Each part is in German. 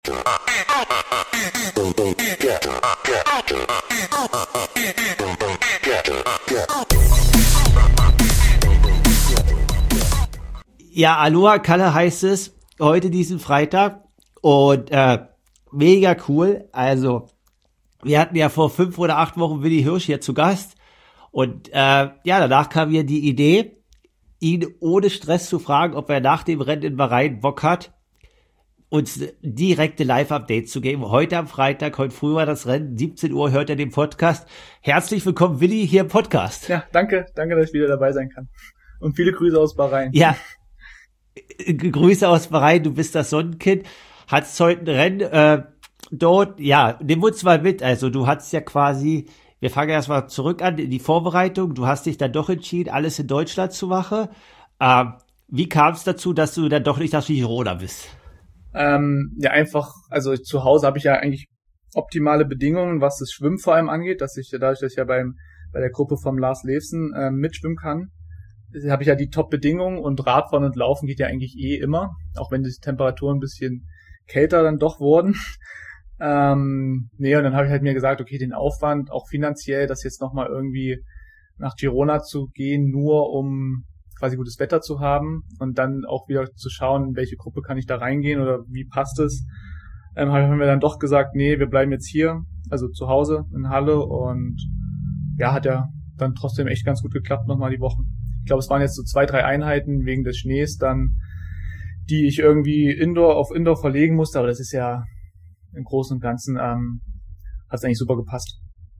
Ja, Aloha Kalle heißt es heute diesen Freitag und mega cool. Also wir hatten ja vor 5 oder 8 Wochen Willi Hirsch hier zu Gast und danach kam mir die Idee, ihn ohne Stress zu fragen, ob er nach dem Rennen in Bahrain Bock hat, uns direkte Live-Updates zu geben. Heute am Freitag, heute früh war das Rennen, 17 Uhr hört er den Podcast. Herzlich willkommen, Willi, hier im Podcast. Ja, danke, dass ich wieder dabei sein kann. Und viele Grüße aus Bahrain. Ja, Grüße aus Bahrain, du bist das Sonnenkind. Hattest heute ein Rennen dort, ja, nimm uns mal mit. Also du hattest ja quasi, wir fangen erstmal zurück an, die Vorbereitung. Du hast dich dann doch entschieden, alles in Deutschland zu machen. Wie kam es dazu, dass du dann doch nicht nach Girona bist? Einfach, also zu Hause habe ich ja eigentlich optimale Bedingungen, was das Schwimmen vor allem angeht, dadurch, dass ich ja bei der Gruppe vom Lars Levsen mitschwimmen kann, habe ich ja die Top-Bedingungen und Radfahren und Laufen geht ja eigentlich immer, auch wenn die Temperaturen ein bisschen kälter dann doch wurden. Und dann habe ich halt mir gesagt, okay, den Aufwand, auch finanziell, das jetzt nochmal irgendwie nach Girona zu gehen, nur um quasi gutes Wetter zu haben und dann auch wieder zu schauen, in welche Gruppe kann ich da reingehen oder wie passt es, haben wir dann doch gesagt, nee, wir bleiben jetzt hier, also zu Hause in Halle und ja, hat ja dann trotzdem echt ganz gut geklappt nochmal die Woche. Ich glaube, es waren jetzt so 2, 3 Einheiten wegen des Schnees dann, die ich irgendwie Indoor auf Indoor verlegen musste, aber das ist ja im Großen und Ganzen hat es eigentlich super gepasst.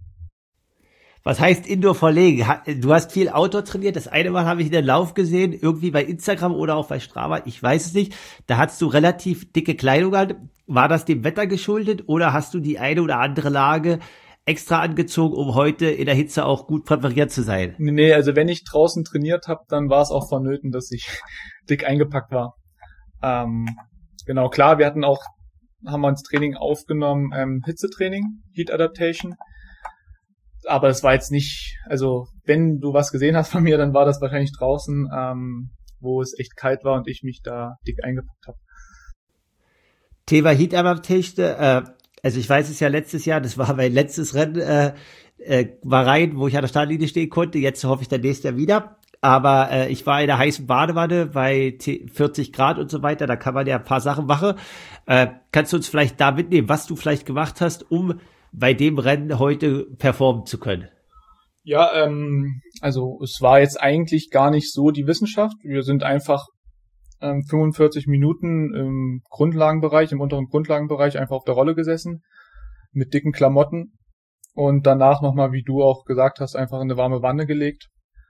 Was heißt Indoor verlegen? Du hast viel Outdoor trainiert. Das eine Mal habe ich in der Lauf gesehen, irgendwie bei Instagram oder auch bei Strava, ich weiß es nicht. Da hattest du relativ dicke Kleidung an. War das dem Wetter geschuldet oder hast du die eine oder andere Lage extra angezogen, um heute in der Hitze auch gut präpariert zu sein? Nee, also wenn ich draußen trainiert habe, dann war es auch vonnöten, dass ich dick eingepackt war. Genau, klar, haben wir ins Training aufgenommen, Hitzetraining, Heat Adaptation. Aber es war jetzt nicht, also wenn du was gesehen hast von mir, dann war das wahrscheinlich draußen, wo es echt kalt war und ich mich da dick eingepackt habe. Thema Heat Adaptation, also ich weiß es ja letztes Jahr, das war mein letztes Rennen, war rein, wo ich an der Startlinie stehen konnte, jetzt hoffe ich dann nächstes Jahr wieder. Aber ich war in der heißen Badewanne bei 40 Grad und so weiter, da kann man ja ein paar Sachen machen. Kannst du uns vielleicht da mitnehmen, was du vielleicht gemacht hast, um bei dem Rennen heute performen zu können? Ja, also es war jetzt eigentlich gar nicht so die Wissenschaft. Wir sind einfach 45 Minuten im Grundlagenbereich, im unteren Grundlagenbereich einfach auf der Rolle gesessen mit dicken Klamotten und danach nochmal, wie du auch gesagt hast, einfach in eine warme Wanne gelegt.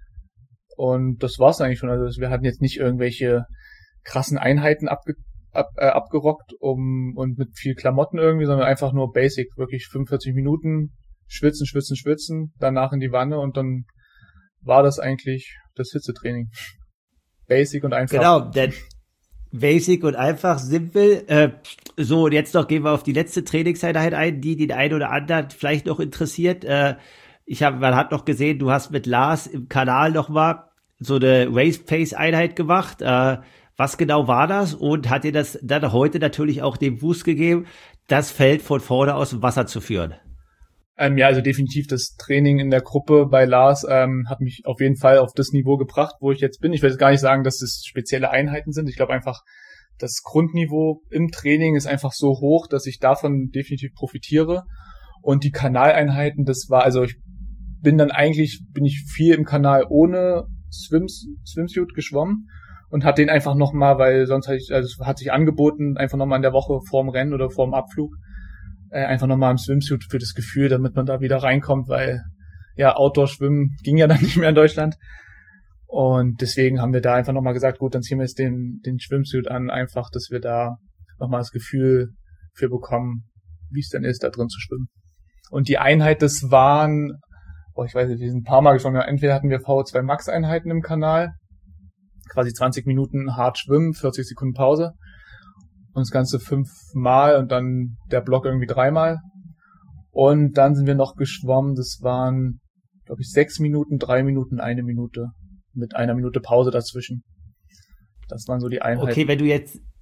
Und das war's eigentlich schon. Also wir hatten jetzt nicht irgendwelche krassen Einheiten abgerockt und mit viel Klamotten irgendwie, sondern einfach nur basic, wirklich 45 Minuten schwitzen, danach in die Wanne und dann war das eigentlich das Hitzetraining. Basic und einfach. Genau, denn basic und einfach, simpel. So, und jetzt noch gehen wir auf die letzte Trainingseinheit ein, die den einen oder anderen vielleicht noch interessiert. Man hat noch gesehen, du hast mit Lars im Kanal noch mal so eine Race-Pace-Einheit gemacht. Was genau war das? Und hat dir das dann heute natürlich auch den Boost gegeben, das Feld von vorne aus dem Wasser zu führen? Ja, also definitiv das Training in der Gruppe bei Lars hat mich auf jeden Fall auf das Niveau gebracht, wo ich jetzt bin. Ich will jetzt gar nicht sagen, dass es spezielle Einheiten sind. Ich glaube einfach, das Grundniveau im Training ist einfach so hoch, dass ich davon definitiv profitiere. Und die Kanaleinheiten, das war, also ich bin viel im Kanal ohne Swimsuit geschwommen und hat den einfach nochmal, weil sonst hat sich angeboten, einfach nochmal in der Woche vorm Rennen oder vorm Abflug einfach nochmal im Swimsuit für das Gefühl, damit man da wieder reinkommt, weil ja, Outdoor-Schwimmen ging ja dann nicht mehr in Deutschland. Und deswegen haben wir da einfach nochmal gesagt, gut, dann ziehen wir jetzt den Schwimmsuit an, einfach, dass wir da nochmal das Gefühl für bekommen, wie es denn ist, da drin zu schwimmen. Und die Einheit, das waren, ich weiß nicht, wir sind ein paar Mal geschwommen, entweder hatten wir VO2 Max Einheiten im Kanal, quasi 20 Minuten hart schwimmen, 40 Sekunden Pause. Und das Ganze 5 Mal und dann der Block irgendwie 3 Mal. Und dann sind wir noch geschwommen, das waren, glaube ich, 6 Minuten, 3 Minuten, 1 Minute. Mit 1 Minute Pause dazwischen. Das waren so die Einheiten. Okay, wenn du jetzt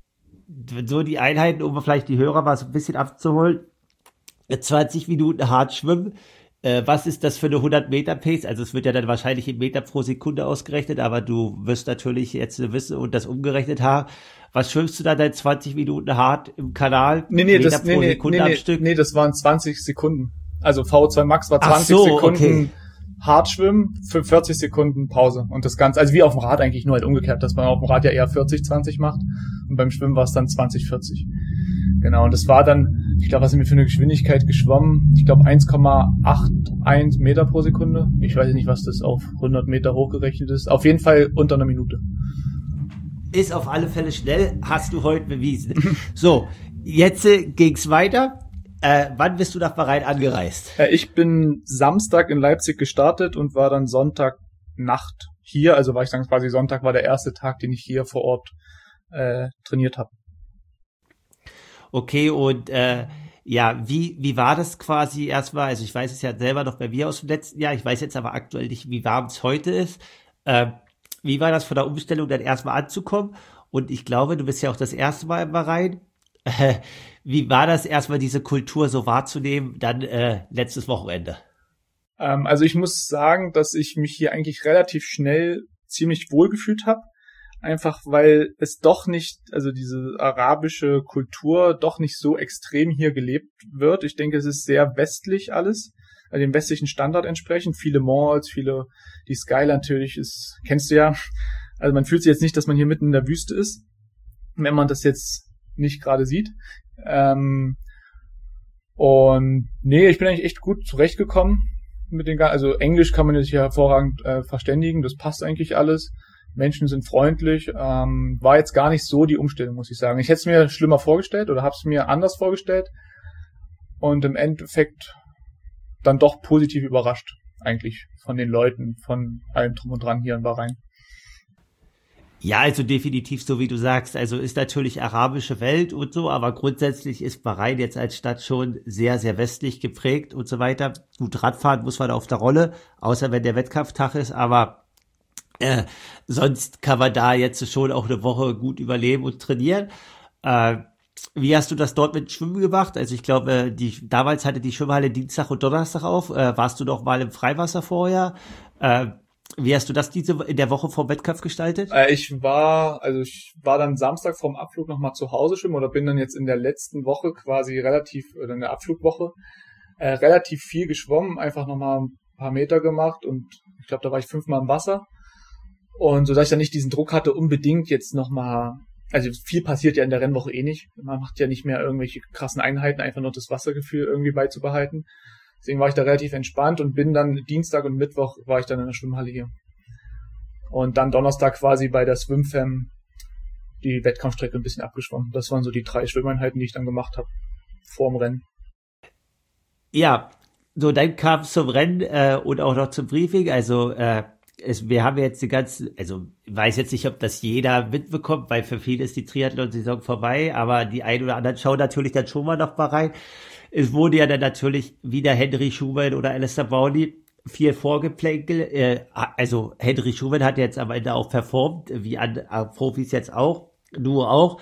so die Einheiten, um vielleicht die Hörer mal so ein bisschen abzuholen. 20 Minuten hart schwimmen. Was ist das für eine 100 Meter Pace? Also es wird ja dann wahrscheinlich in Meter pro Sekunde ausgerechnet, aber du wirst natürlich jetzt wissen und das umgerechnet haben. Was schwimmst du da dann 20 Minuten hart im Kanal? Nee, das waren 20 Sekunden. Also VO2 Max war 20 Sekunden okay. Hart schwimmen, für 40 Sekunden Pause. Und das Ganze, also wie auf dem Rad eigentlich, nur halt umgekehrt, dass man auf dem Rad ja eher 40-20 macht. Und beim Schwimmen war es dann 20-40. Genau, und das war dann, ich glaube, was sind wir für eine Geschwindigkeit geschwommen? Ich glaube 1,81 Meter pro Sekunde. Ich weiß nicht, was das auf 100 Meter hochgerechnet ist. Auf jeden Fall unter einer Minute. Ist auf alle Fälle schnell, hast du heute bewiesen. So, jetzt ging's weiter. Wann bist du nach Bahrain angereist? Ich bin Samstag in Leipzig gestartet und war dann Sonntagnacht hier. Also war ich dann quasi Sonntag war der erste Tag, den ich hier vor Ort trainiert habe. Okay, und wie war das quasi erstmal? Also ich weiß es ja selber noch bei mir aus dem letzten Jahr. Ich weiß jetzt aber aktuell nicht, wie warm es heute ist. Wie war das von der Umstellung dann erstmal anzukommen? Und ich glaube, du bist ja auch das erste Mal in Bahrain. Wie war das erstmal, diese Kultur so wahrzunehmen, dann letztes Wochenende? Also ich muss sagen, dass ich mich hier eigentlich relativ schnell ziemlich wohl gefühlt habe. Einfach weil es doch nicht, also diese arabische Kultur doch nicht so extrem hier gelebt wird. Ich denke, es ist sehr westlich alles, dem westlichen Standard entsprechend. Viele Malls, die Skyline natürlich ist, kennst du ja. Also man fühlt sich jetzt nicht, dass man hier mitten in der Wüste ist, wenn man das jetzt nicht gerade sieht. Und nee, ich bin eigentlich echt gut zurechtgekommen mit den, also Englisch kann man sich hier hervorragend verständigen, das passt eigentlich alles. Menschen sind freundlich, war jetzt gar nicht so die Umstellung, muss ich sagen. Ich hätte es mir schlimmer vorgestellt oder habe es mir anders vorgestellt und im Endeffekt dann doch positiv überrascht, eigentlich von den Leuten, von allem drum und dran hier in Bahrain. Ja, also definitiv so wie du sagst, also ist natürlich arabische Welt und so, aber grundsätzlich ist Bahrain jetzt als Stadt schon sehr, sehr westlich geprägt und so weiter. Gut, Radfahren muss man auf der Rolle, außer wenn der Wettkampftag ist, aber sonst kann man da jetzt schon auch eine Woche gut überleben und trainieren. Wie hast du das dort mit Schwimmen gemacht? Also ich glaube, damals hatte die Schwimmhalle Dienstag und Donnerstag auf. Warst du noch mal im Freiwasser vorher? Wie hast du das in der Woche vor Wettkampf gestaltet? Ich war dann Samstag vorm Abflug nochmal zu Hause schwimmen oder bin dann jetzt in der letzten Woche quasi in der Abflugwoche, relativ viel geschwommen, einfach nochmal ein paar Meter gemacht und ich glaube, da war ich 5-mal im Wasser. Und so dass ich dann nicht diesen Druck hatte, unbedingt jetzt nochmal, also viel passiert ja in der Rennwoche eh nicht. Man macht ja nicht mehr irgendwelche krassen Einheiten, einfach nur das Wassergefühl irgendwie beizubehalten. Deswegen war ich da relativ entspannt und bin dann Dienstag und Mittwoch war ich dann in der Schwimmhalle hier. Und dann Donnerstag quasi bei der Swimfam die Wettkampfstrecke ein bisschen abgeschwommen. Das waren so die 3 Schwimmeinheiten, die ich dann gemacht habe vorm Rennen. Ja, so dann kam es zum Rennen und auch noch zum Briefing. Also wir haben jetzt also ich weiß jetzt nicht, ob das jeder mitbekommt, weil für viele ist die Triathlon-Saison vorbei, aber die ein oder anderen schauen natürlich dann schon mal noch mal rein. Es wurde ja dann natürlich wieder Henry Schumann oder Alistair Brownlee viel Vorgeplänkel. Also Henry Schumann hat jetzt am Ende auch performt, wie Profis jetzt auch, du auch.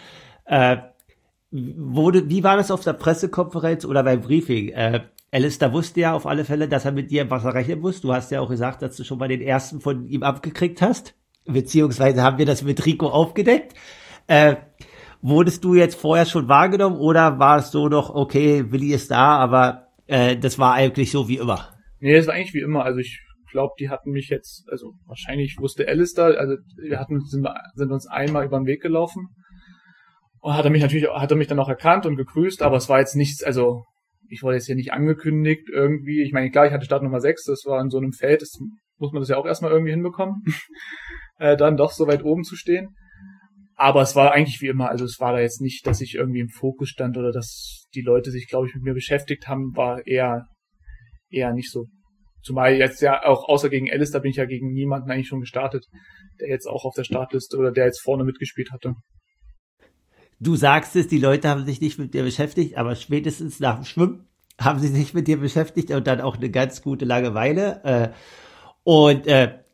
Wie war das auf der Pressekonferenz oder beim Briefing? Alistair wusste ja auf alle Fälle, dass er mit dir im Wasser rechnen muss. Du hast ja auch gesagt, dass du schon mal den ersten von ihm abgekriegt hast. Beziehungsweise haben wir das mit Rico aufgedeckt. Wurdest du jetzt vorher schon wahrgenommen oder war es so noch, okay, Willi ist da, aber das war eigentlich so wie immer? Nee, das war eigentlich wie immer. Also ich glaube, die hatten mich jetzt, also wahrscheinlich wusste Alistair, also sind uns einmal über den Weg gelaufen und hat er mich dann auch erkannt und gegrüßt, aber es war jetzt nichts, also ich wurde jetzt hier nicht angekündigt irgendwie. Ich meine, klar, ich hatte Startnummer 6, das war in so einem Feld, das muss man das ja auch erstmal irgendwie hinbekommen, dann doch so weit oben zu stehen. Aber es war eigentlich wie immer, also es war da jetzt nicht, dass ich irgendwie im Fokus stand oder dass die Leute sich, glaube ich, mit mir beschäftigt haben, war eher nicht so. Zumal jetzt ja auch, außer gegen Alistair, bin ich ja gegen niemanden eigentlich schon gestartet, der jetzt auch auf der Startliste oder der jetzt vorne mitgespielt hatte. Du sagst es, die Leute haben sich nicht mit dir beschäftigt, aber spätestens nach dem Schwimmen haben sie sich mit dir beschäftigt und dann auch eine ganz gute Langeweile.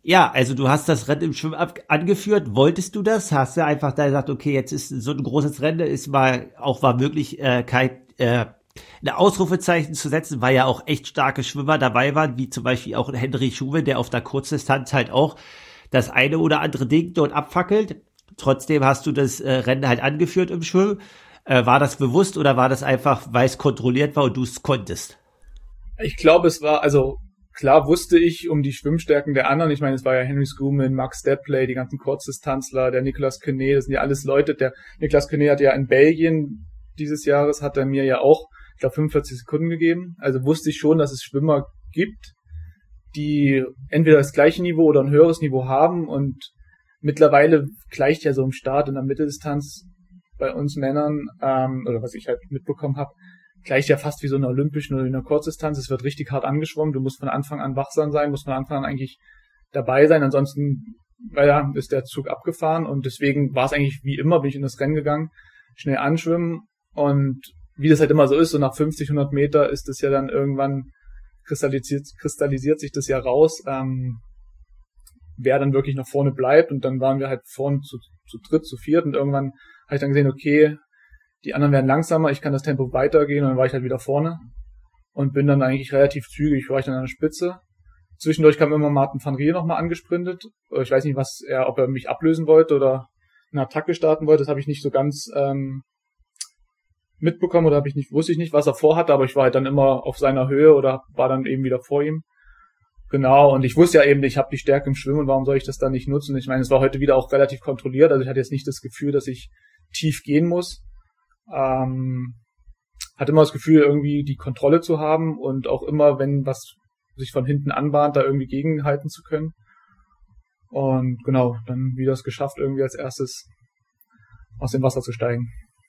Ja, also du hast das Rennen im Schwimmen angeführt. Wolltest du das? Hast du einfach da gesagt, okay, jetzt ist so ein großes Rennen, war wirklich ein Ausrufezeichen zu setzen, weil ja auch echt starke Schwimmer dabei waren, wie zum Beispiel auch Henry Schuwe, der auf der Kurzdistanz halt auch das eine oder andere Ding dort abfackelt. Trotzdem hast du das Rennen halt angeführt im Schwimmen. War das bewusst oder war das einfach, weil es kontrolliert war und du es konntest? Ich glaube, es war, also klar wusste ich um die Schwimmstärken der anderen. Ich meine, es war ja Henry Schoeman, Max Depley, die ganzen Kurzdistanzler, der Nicolas Quenet, das sind ja alles Leute. Der Nicolas Quenet hat ja in Belgien dieses Jahres, hat er mir ja auch, ich glaube, 45 Sekunden gegeben. Also wusste ich schon, dass es Schwimmer gibt, die entweder das gleiche Niveau oder ein höheres Niveau haben, und mittlerweile gleicht ja so im Start in der Mitteldistanz bei uns Männern, oder was ich halt mitbekommen habe, gleicht ja fast wie so eine olympischen oder eine Kurzdistanz. Es wird richtig hart angeschwommen. Du musst von Anfang an wachsam sein, musst von Anfang an eigentlich dabei sein. Ansonsten, ist der Zug abgefahren, und deswegen war es eigentlich wie immer, bin ich in das Rennen gegangen, schnell anschwimmen, und wie das halt immer so ist, so nach 50, 100 Meter ist es ja dann irgendwann kristallisiert sich das ja raus, wer dann wirklich noch vorne bleibt, und dann waren wir halt vorne zu dritt, zu viert, und irgendwann habe ich dann gesehen, okay, die anderen werden langsamer, ich kann das Tempo weitergehen, und dann war ich halt wieder vorne und bin dann eigentlich relativ zügig, war ich dann an der Spitze. Zwischendurch kam immer Maarten van Riel nochmal angesprintet. Ich weiß nicht, ob er mich ablösen wollte oder eine Attacke starten wollte, das habe ich nicht so ganz mitbekommen, oder wusste ich nicht, was er vorhatte, aber ich war halt dann immer auf seiner Höhe oder war dann eben wieder vor ihm. Genau, und ich wusste ja eben, ich habe die Stärke im Schwimmen, warum soll ich das dann nicht nutzen? Ich meine, es war heute wieder auch relativ kontrolliert, also ich hatte jetzt nicht das Gefühl, dass ich tief gehen muss. Hatte immer das Gefühl, irgendwie die Kontrolle zu haben und auch immer, wenn was sich von hinten anbahnt, da irgendwie gegenhalten zu können. Und genau, dann wieder es geschafft, irgendwie als erstes aus dem Wasser zu steigen.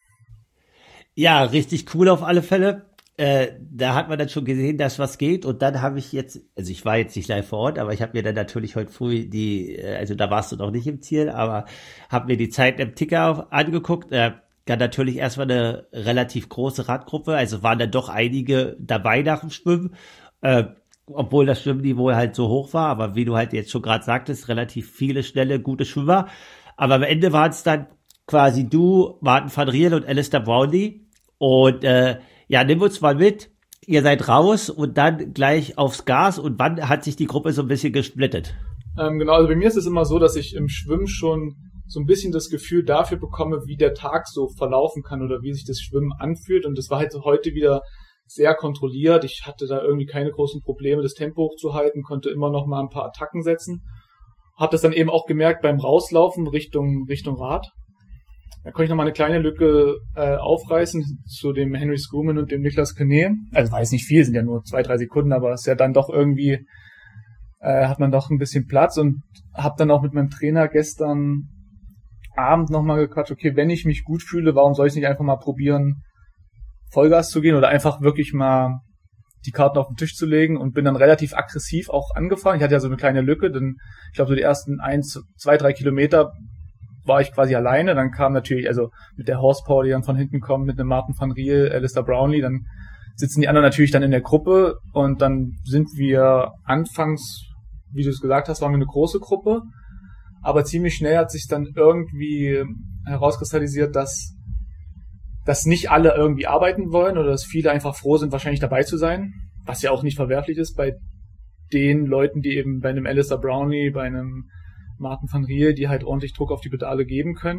Ja, richtig cool auf alle Fälle. Da hat man dann schon gesehen, dass was geht, und dann habe ich jetzt, also ich war jetzt nicht live vor Ort, aber ich habe mir dann natürlich heute früh also da warst du noch nicht im Ziel, aber habe mir die Zeiten im Ticker angeguckt. Dann natürlich erstmal eine relativ große Radgruppe, also waren dann doch einige dabei nach dem Schwimmen, obwohl das Schwimmniveau halt so hoch war, aber wie du halt jetzt schon gerade sagtest, relativ viele schnelle, gute Schwimmer. Aber am Ende waren es dann quasi du, Maarten van Riel und Alistair Brownlee. Und nimm uns mal mit, ihr seid raus und dann gleich aufs Gas, und wann hat sich die Gruppe so ein bisschen gesplittet? Genau, also bei mir ist es immer so, dass ich im Schwimmen schon so ein bisschen das Gefühl dafür bekomme, wie der Tag so verlaufen kann oder wie sich das Schwimmen anfühlt, und das war halt heute wieder sehr kontrolliert. Ich hatte da irgendwie keine großen Probleme, das Tempo hochzuhalten, konnte immer noch mal ein paar Attacken setzen. Hab das dann eben auch gemerkt beim Rauslaufen Richtung Rad. Da konnte ich noch mal eine kleine Lücke aufreißen zu dem Henry Schoeman und dem Nicolas Quenet. Also war jetzt nicht viel, sind ja nur 2-3 Sekunden, aber es ist ja dann doch irgendwie, hat man doch ein bisschen Platz, und habe dann auch mit meinem Trainer gestern Abend nochmal gequatscht, okay, wenn ich mich gut fühle, warum soll ich nicht einfach mal probieren, Vollgas zu gehen oder einfach wirklich mal die Karten auf den Tisch zu legen, und bin dann relativ aggressiv auch angefahren. Ich hatte ja so eine kleine Lücke, denn ich glaube so die ersten 1, 2, 3 Kilometer war ich quasi alleine. Dann kam natürlich, also mit der Horsepower, die dann von hinten kommt, mit einem Maarten van Riel, Alistair Brownlee, dann sitzen die anderen natürlich dann in der Gruppe, und dann sind wir anfangs, wie du es gesagt hast, waren wir eine große Gruppe, aber ziemlich schnell hat sich dann irgendwie herauskristallisiert, dass nicht alle irgendwie arbeiten wollen oder dass viele einfach froh sind, wahrscheinlich dabei zu sein, was ja auch nicht verwerflich ist bei den Leuten, die eben bei einem Alistair Brownlee, bei einem Maarten van Riel, die halt ordentlich Druck auf die Pedale geben können.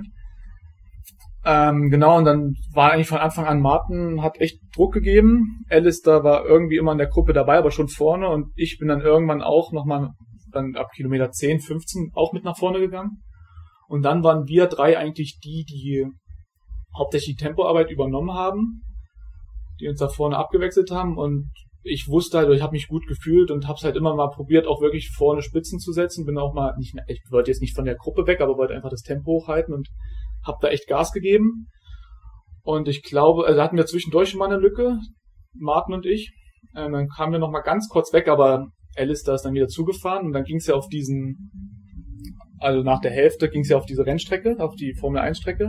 Genau, und dann war eigentlich von Anfang an, Maarten hat echt Druck gegeben, Alistair war irgendwie immer in der Gruppe dabei, aber schon vorne, und ich bin dann irgendwann auch nochmal dann ab Kilometer 10, 15 auch mit nach vorne gegangen. Und dann waren wir drei eigentlich die hauptsächlich die Tempoarbeit übernommen haben, die uns da vorne abgewechselt haben, und ich wusste halt, ich habe mich gut gefühlt und habe es halt immer mal probiert, auch wirklich vorne Spitzen zu setzen. Bin auch mal ich wollte jetzt nicht von der Gruppe weg, aber wollte einfach das Tempo hochhalten und habe da echt Gas gegeben. Und ich glaube, also hatten wir zwischendurch schon mal eine Lücke, Maarten und ich. Dann kamen wir noch mal ganz kurz weg, aber Alistair ist dann wieder zugefahren, und dann ging es ja auf also nach der Hälfte ging es ja auf diese Rennstrecke, auf die Formel 1 Strecke.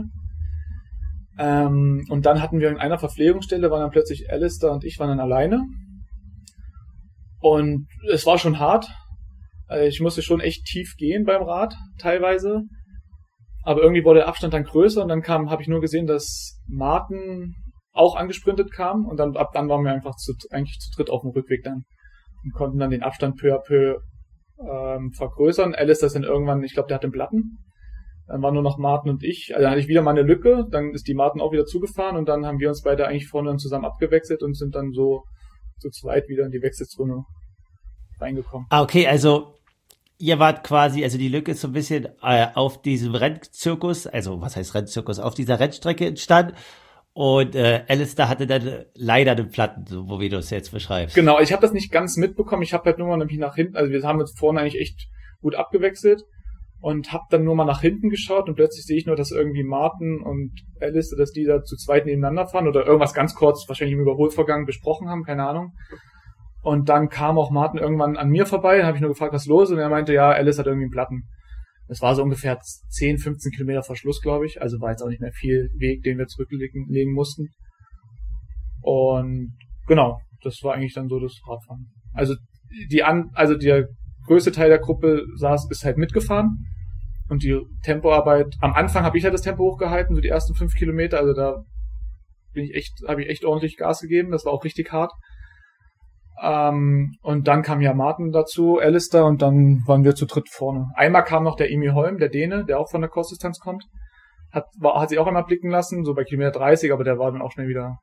Und dann hatten wir in einer Verpflegungsstelle, waren dann plötzlich Alistair und ich waren dann alleine. Und es war schon hart. Ich musste schon echt tief gehen beim Rad, teilweise. Aber irgendwie wurde der Abstand dann größer und dann habe ich nur gesehen, dass Martin auch angesprintet kam und dann ab dann waren wir einfach eigentlich zu dritt auf dem Rückweg dann und konnten dann den Abstand peu à peu vergrößern. Alice das dann irgendwann, ich glaube, der hatte einen Platten. Dann waren nur noch Martin und ich. Also dann hatte ich wieder mal eine Lücke, dann ist die Martin auch wieder zugefahren und dann haben wir uns beide eigentlich vorne dann zusammen abgewechselt und sind dann so zu zweit wieder in die Wechselzone reingekommen. Okay, also ihr wart quasi, also die Lücke ist so ein bisschen auf diesem Rennzirkus, also was heißt Rennzirkus, auf dieser Rennstrecke entstanden und Alistair hatte dann leider den Platten, so wie du es jetzt beschreibst. Genau, ich habe das nicht ganz mitbekommen, ich habe halt nur mal nämlich nach hinten, also wir haben uns vorne eigentlich echt gut abgewechselt und habe dann nur mal nach hinten geschaut und plötzlich sehe ich nur, dass irgendwie Martin und Alistair, dass die da zu zweit nebeneinander fahren oder irgendwas ganz kurz, wahrscheinlich im Überholvorgang besprochen haben, keine Ahnung. Und dann kam auch Martin irgendwann an mir vorbei, dann habe ich nur gefragt, was los ist, und er meinte, ja, Alice hat irgendwie einen Platten. Das war so ungefähr 10, 15 Kilometer Verschluss, glaube ich, also war jetzt auch nicht mehr viel Weg, den wir zurücklegen mussten. Und genau, das war eigentlich dann so das Radfahren. Also der größte Teil der Gruppe ist halt mitgefahren und die Tempoarbeit, am Anfang habe ich halt das Tempo hochgehalten, so die ersten 5 Kilometer, also da habe ich echt ordentlich Gas gegeben, das war auch richtig hart. Und dann kam ja Martin dazu, Alistair, und dann waren wir zu dritt vorne. Einmal kam noch der Emil Holm, der Däne, der auch von der Kurzdistanz kommt. Hat sich auch einmal blicken lassen, so bei Kilometer 30, aber der war dann auch schnell wieder.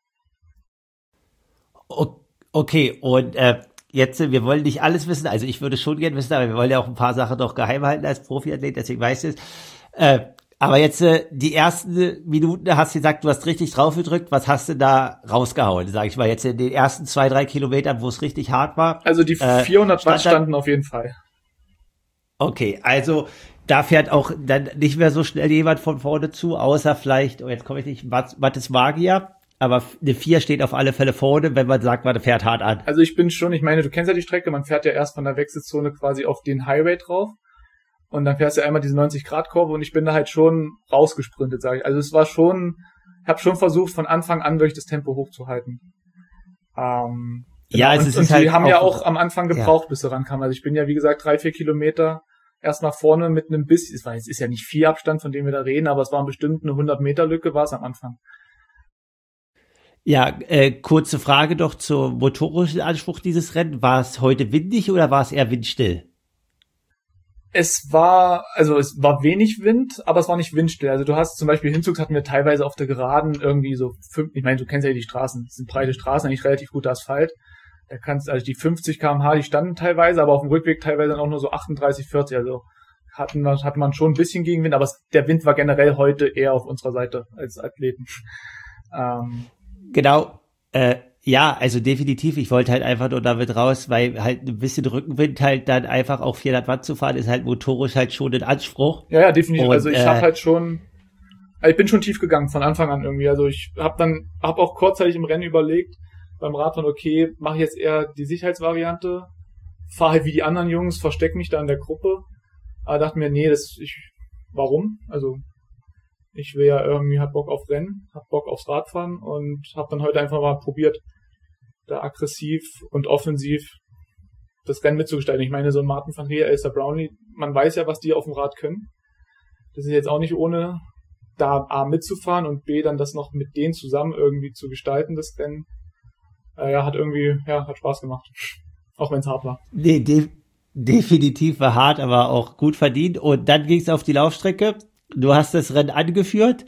Okay, und jetzt, wir wollen nicht alles wissen, also ich würde schon gerne wissen, aber wir wollen ja auch ein paar Sachen noch geheim halten als Profiathlet, deswegen weiß ich es. Aber jetzt die ersten Minuten hast du gesagt, du hast richtig drauf gedrückt. Was hast du da rausgehauen, sag ich mal, jetzt in den ersten 2-3 Kilometern, wo es richtig hart war? Also die 400 Watt standen auf jeden Fall. Okay, also da fährt auch dann nicht mehr so schnell jemand von vorne zu, außer vielleicht, jetzt komme ich nicht, Mattes Magier, aber eine 4 steht auf alle Fälle vorne, wenn man sagt, man fährt hart an. Also ich meine, du kennst ja die Strecke, man fährt ja erst von der Wechselzone quasi auf den Highway drauf. Und dann fährst du einmal diese 90-Grad-Kurve und ich bin da halt schon rausgesprintet, sage ich. Also es war schon, ich habe schon versucht, von Anfang an wirklich das Tempo hochzuhalten. Ja, und die haben ja auch am Anfang gebraucht, bis sie rankamen. Also ich bin ja, wie gesagt, 3-4 Kilometer erst nach vorne mit einem bisschen, es ist ja nicht viel Abstand, von dem wir da reden, aber es war bestimmt eine 100-Meter-Lücke, war es am Anfang. Ja, kurze Frage doch zum motorischen Anspruch dieses Rennen. War es heute windig oder war es eher windstill? Es war wenig Wind, aber es war nicht windstill. Also du hast zum Beispiel Hinzugs hatten wir teilweise auf der Geraden irgendwie so 5, ich meine, du kennst ja die Straßen, das sind breite Straßen, eigentlich relativ guter Asphalt. Da also die 50 km/h, die standen teilweise, aber auf dem Rückweg teilweise dann auch nur so 38, 40, also hatte man schon ein bisschen Gegenwind, aber der Wind war generell heute eher auf unserer Seite als Athleten. Genau, ja, also definitiv, ich wollte halt einfach nur damit raus, weil halt ein bisschen Rückenwind halt dann einfach auf 400 Watt zu fahren, ist halt motorisch halt schon ein Anspruch. Ja, definitiv, und, also ich ich bin schon tief gegangen von Anfang an irgendwie, also ich habe auch kurzzeitig im Rennen überlegt, beim Radfahren, okay, mache ich jetzt eher die Sicherheitsvariante, fahre halt wie die anderen Jungs, verstecke mich da in der Gruppe, aber dachte mir, nee, warum? Also ich will ja irgendwie, hab Bock auf Rennen, hab Bock aufs Radfahren und hab dann heute einfach mal probiert, da aggressiv und offensiv das Rennen mitzugestalten. Ich meine, so ein Martin van Rier, Alistair Brownlee, man weiß ja, was die auf dem Rad können. Das ist jetzt auch nicht ohne, da A mitzufahren und B dann das noch mit denen zusammen irgendwie zu gestalten, das Rennen. Hat Spaß gemacht. Auch wenn es hart war. Nee, definitiv war hart, aber auch gut verdient. Und dann ging es auf die Laufstrecke. Du hast das Rennen angeführt.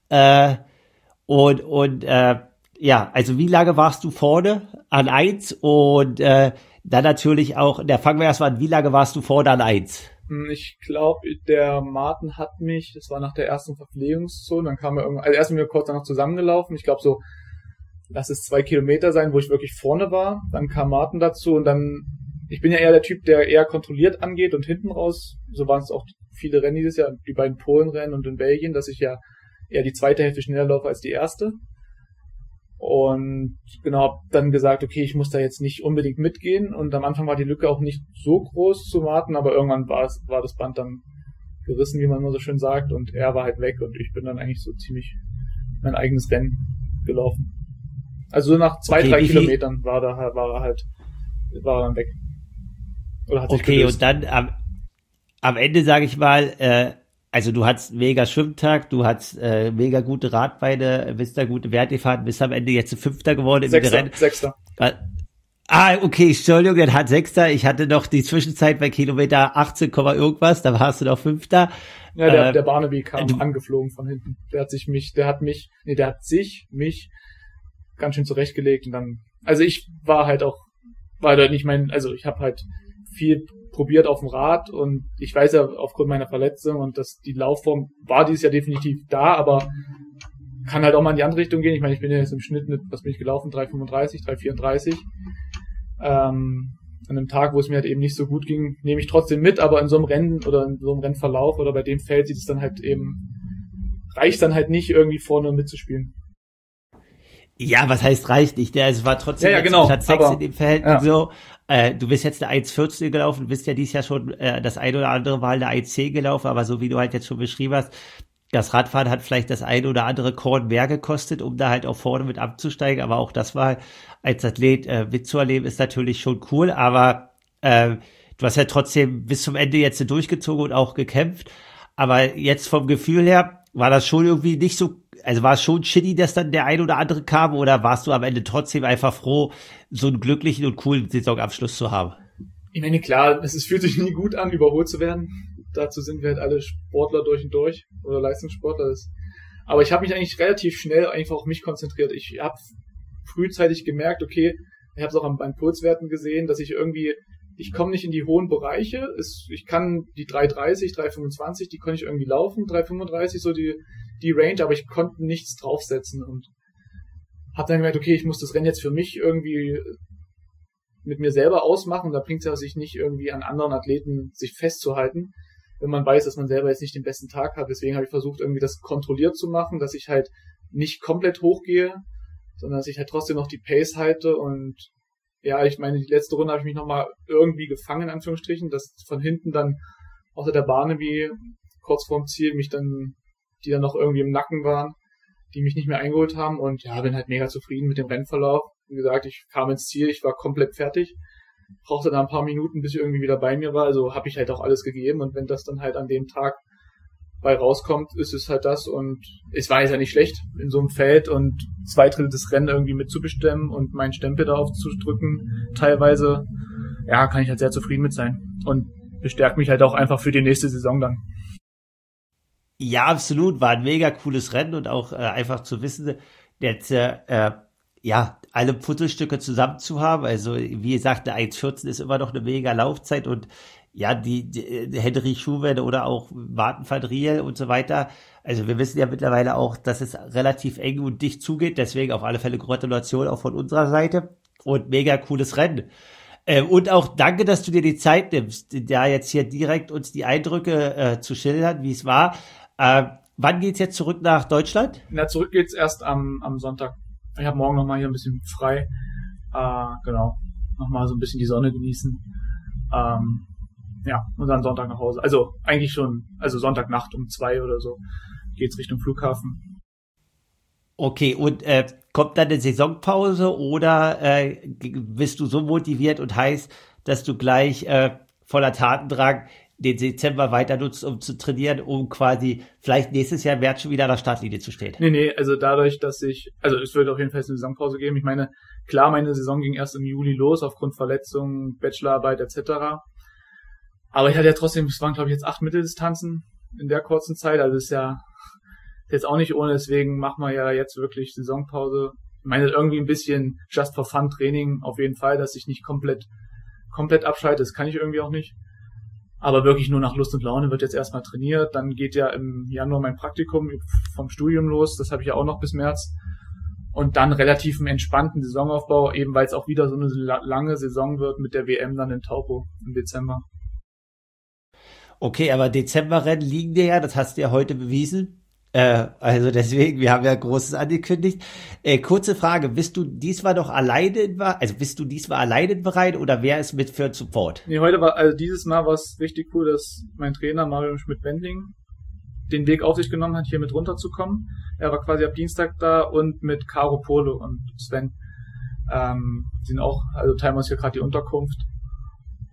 Also wie lange warst du vorne an 1? Und dann natürlich auch, fangen wir erstmal an, wie lange warst du vorne an 1? Ich glaube, der Martin hat mich, das war nach der ersten Verpflegungszone, dann kam er irgendwann, also erst sind wir kurz danach zusammengelaufen, ich glaube so, lass es 2 Kilometer sein, wo ich wirklich vorne war, dann kam Martin dazu und dann, ich bin ja eher der Typ, der eher kontrolliert angeht und hinten raus, so waren es auch viele Rennen dieses Jahr, die beiden Polenrennen und in Belgien, dass ich ja eher die zweite Hälfte schneller laufe als die erste. Und genau, hab dann gesagt, okay, ich muss da jetzt nicht unbedingt mitgehen. Und am Anfang war die Lücke auch nicht so groß zu warten, aber irgendwann war das Band dann gerissen, wie man immer so schön sagt, und er war halt weg und ich bin dann eigentlich so ziemlich mein eigenes Rennen gelaufen. Also so nach 2-3 Kilometern war er dann weg. Oder hat sich Okay, gelöst. und dann am Ende, sage ich mal, also du hattest einen mega Schwimmtag, du hattest mega gute Radbeine, bist da gute Werte gefahren, bist am Ende jetzt Fünfter geworden im Rennen. Sechster. Okay, Entschuldigung, dann hat Sechster. Ich hatte noch die Zwischenzeit bei Kilometer 18, irgendwas, da warst du noch Fünfter. Ja, der Barnaby kam angeflogen von hinten. Der hat sich mich ganz schön zurechtgelegt und dann, also ich war halt nicht also ich habe halt viel probiert auf dem Rad und ich weiß ja aufgrund meiner Verletzung und dass die Laufform war dieses Jahr definitiv da, aber kann halt auch mal in die andere Richtung gehen. Ich meine, ich bin ja jetzt im Schnitt mit, was bin ich gelaufen? 3,35, 3,34. An einem Tag, wo es mir halt eben nicht so gut ging, nehme ich trotzdem mit, aber in so einem Rennen oder in so einem Rennverlauf oder bei dem Feld sieht es dann halt eben, reicht dann halt nicht irgendwie vorne mitzuspielen. Ja, was heißt reicht nicht? Es war trotzdem genau, Platz 6 in dem Feld ja. so. Du bist jetzt eine 1,14 gelaufen, bist ja dieses Jahr schon das ein oder andere Mal eine 1,10 gelaufen, aber so wie du halt jetzt schon beschrieben hast, das Radfahren hat vielleicht das ein oder andere Korn mehr gekostet, um da halt auch vorne mit abzusteigen, aber auch das mal als Athlet mitzuerleben ist natürlich schon cool, aber du hast ja trotzdem bis zum Ende jetzt durchgezogen und auch gekämpft, aber jetzt vom Gefühl her war das schon irgendwie nicht so, also war es schon shitty, dass dann der ein oder andere kam oder warst du am Ende trotzdem einfach froh, so einen glücklichen und coolen Saisonabschluss zu haben? Ich meine, klar, fühlt sich nie gut an, überholt zu werden. Dazu sind wir halt alle Sportler durch und durch oder Leistungssportler. Aber ich habe mich eigentlich relativ schnell einfach auf mich konzentriert. Ich habe frühzeitig gemerkt, okay, ich habe es auch an Pulswerten gesehen, dass ich komme nicht in die hohen Bereiche. Ich kann die 3,30, 3,25, die konnte ich irgendwie laufen, 3,35 so die Range, aber ich konnte nichts draufsetzen und habe dann gemerkt, okay, ich muss das Rennen jetzt für mich irgendwie mit mir selber ausmachen. Da bringt es ja sich nicht irgendwie an anderen Athleten sich festzuhalten, wenn man weiß, dass man selber jetzt nicht den besten Tag hat. Deswegen habe ich versucht, irgendwie das kontrolliert zu machen, dass ich halt nicht komplett hochgehe, sondern dass ich halt trotzdem noch die Pace halte. Und ja, ich meine, die letzte Runde habe ich mich nochmal irgendwie gefangen, in Anführungsstrichen, dass von hinten dann außer der Barnaby kurz vorm Ziel die dann noch irgendwie im Nacken waren, die mich nicht mehr eingeholt haben. Und ja, bin halt mega zufrieden mit dem Rennverlauf. Wie gesagt, ich kam ins Ziel, ich war komplett fertig. Brauchte dann ein paar Minuten, bis ich irgendwie wieder bei mir war. Also habe ich halt auch alles gegeben. Und wenn das dann halt an dem Tag bei rauskommt, ist es halt das. Und es war jetzt ja nicht schlecht, in so einem Feld und 2/3 des Rennen irgendwie mitzubestimmen und meinen Stempel da aufzudrücken. Teilweise, ja, kann ich halt sehr zufrieden mit sein. Und bestärkt mich halt auch einfach für die nächste Saison dann. Ja, absolut. War ein mega cooles Rennen und auch einfach zu wissen, jetzt alle Puzzlestücke zusammen zu haben. Also wie gesagt, eine 1,14 ist immer noch eine mega Laufzeit und ja, die Henry Schuwen oder auch Martin van Riel und so weiter. Also wir wissen ja mittlerweile auch, dass es relativ eng und dicht zugeht. Deswegen auf alle Fälle Gratulation auch von unserer Seite und mega cooles Rennen. Und auch danke, dass du dir die Zeit nimmst, da jetzt hier direkt uns die Eindrücke zu schildern, wie es war. Wann geht's jetzt zurück nach Deutschland? Na, zurück geht's erst am Sonntag. Ich habe morgen nochmal hier ein bisschen frei. Genau. Nochmal so ein bisschen die Sonne genießen. Und dann Sonntag nach Hause. Also eigentlich schon, Sonntagnacht um 2 oder so geht's Richtung Flughafen. Okay, und kommt dann eine Saisonpause oder bist du so motiviert und heiß, dass du gleich voller Tatendrang den Dezember weiter nutzt, um zu trainieren, um quasi vielleicht nächstes Jahr im März schon wieder an der Startlinie zu stehen? Nee, also dadurch, dass es wird auf jeden Fall eine Saisonpause geben. Ich meine, klar, meine Saison ging erst im Juli los, aufgrund Verletzungen, Bachelorarbeit etc. Aber ich hatte ja trotzdem, es waren glaube ich jetzt 8 Mitteldistanzen in der kurzen Zeit, also ist ja jetzt auch nicht ohne, deswegen machen wir ja jetzt wirklich Saisonpause. Ich meine, irgendwie ein bisschen Just for Fun Training auf jeden Fall, dass ich nicht komplett abschalte, das kann ich irgendwie auch nicht. Aber wirklich nur nach Lust und Laune wird jetzt erstmal trainiert. Dann geht ja im Januar mein Praktikum vom Studium los. Das habe ich ja auch noch bis März. Und dann relativ einen entspannten Saisonaufbau, eben weil es auch wieder so eine lange Saison wird mit der WM dann in Taupo im Dezember. Okay, aber Dezemberrennen liegen dir ja, das hast du ja heute bewiesen. Also deswegen, wir haben ja Großes angekündigt. Kurze Frage, bist du diesmal alleine im Verein oder wer ist mit für Support? Nee, dieses Mal war es richtig cool, dass mein Trainer Mario Schmidt-Wendling den Weg auf sich genommen hat, hier mit runterzukommen. Er war quasi ab Dienstag da und mit Caro Polo und Sven. Sind auch, also teilen wir uns hier gerade die Unterkunft.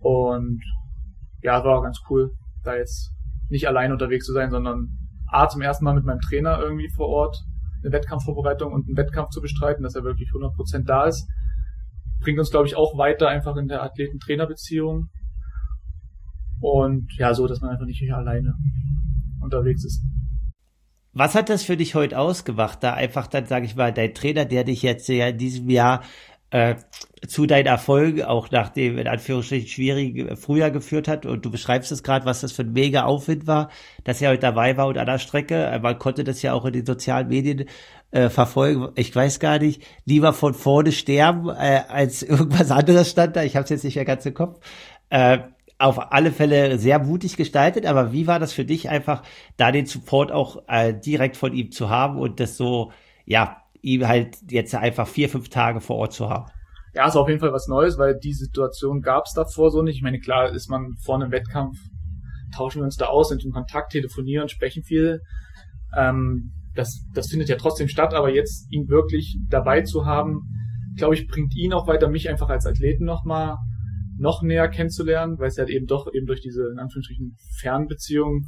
Und ja, war auch ganz cool, da jetzt nicht allein unterwegs zu sein, sondern zum ersten Mal mit meinem Trainer irgendwie vor Ort eine Wettkampfvorbereitung und einen Wettkampf zu bestreiten, dass er wirklich 100% da ist. Bringt uns, glaube ich, auch weiter einfach in der Athleten-Trainer-Beziehung. Und ja, so, dass man einfach nicht mehr alleine unterwegs ist. Was hat das für dich heute ausgemacht? Da einfach dann, sage ich mal, dein Trainer, der dich jetzt ja in diesem Jahr zu deinen Erfolgen, auch nach dem in Anführungsstrichen schwierigen Frühjahr geführt hat, und du beschreibst es gerade, was das für ein mega Aufwind war, dass er heute dabei war und an der Strecke. Man konnte das ja auch in den sozialen Medien verfolgen. Ich weiß gar nicht, lieber von sterben, als irgendwas anderes stand da. Ich habe es jetzt nicht mehr ganz im Kopf. Auf alle Fälle sehr mutig gestaltet, aber wie war das für dich einfach, da den Support auch direkt von ihm zu haben und das so, ja, ihm halt jetzt einfach 4-5 Tage vor Ort zu haben? Ja, ist auf jeden Fall was Neues, weil die Situation gab es davor so nicht. Ich meine, klar ist man vor einem Wettkampf, tauschen wir uns da aus, sind in Kontakt, telefonieren, sprechen viel. Das findet ja trotzdem statt, aber jetzt ihn wirklich dabei zu haben, glaube ich, bringt ihn auch weiter, mich einfach als Athleten noch näher kennenzulernen, weil es halt eben doch eben durch diese, in Anführungsstrichen, Fernbeziehung,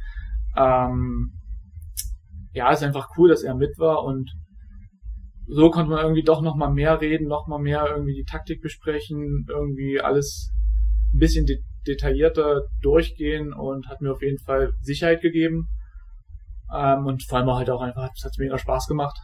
ja, ist einfach cool, dass er mit war, und so konnte man irgendwie doch noch mal mehr reden, noch mal mehr irgendwie die Taktik besprechen, irgendwie alles ein bisschen detaillierter durchgehen, und hat mir auf jeden Fall Sicherheit gegeben, und vor allem auch halt auch einfach, es hat mega Spaß gemacht.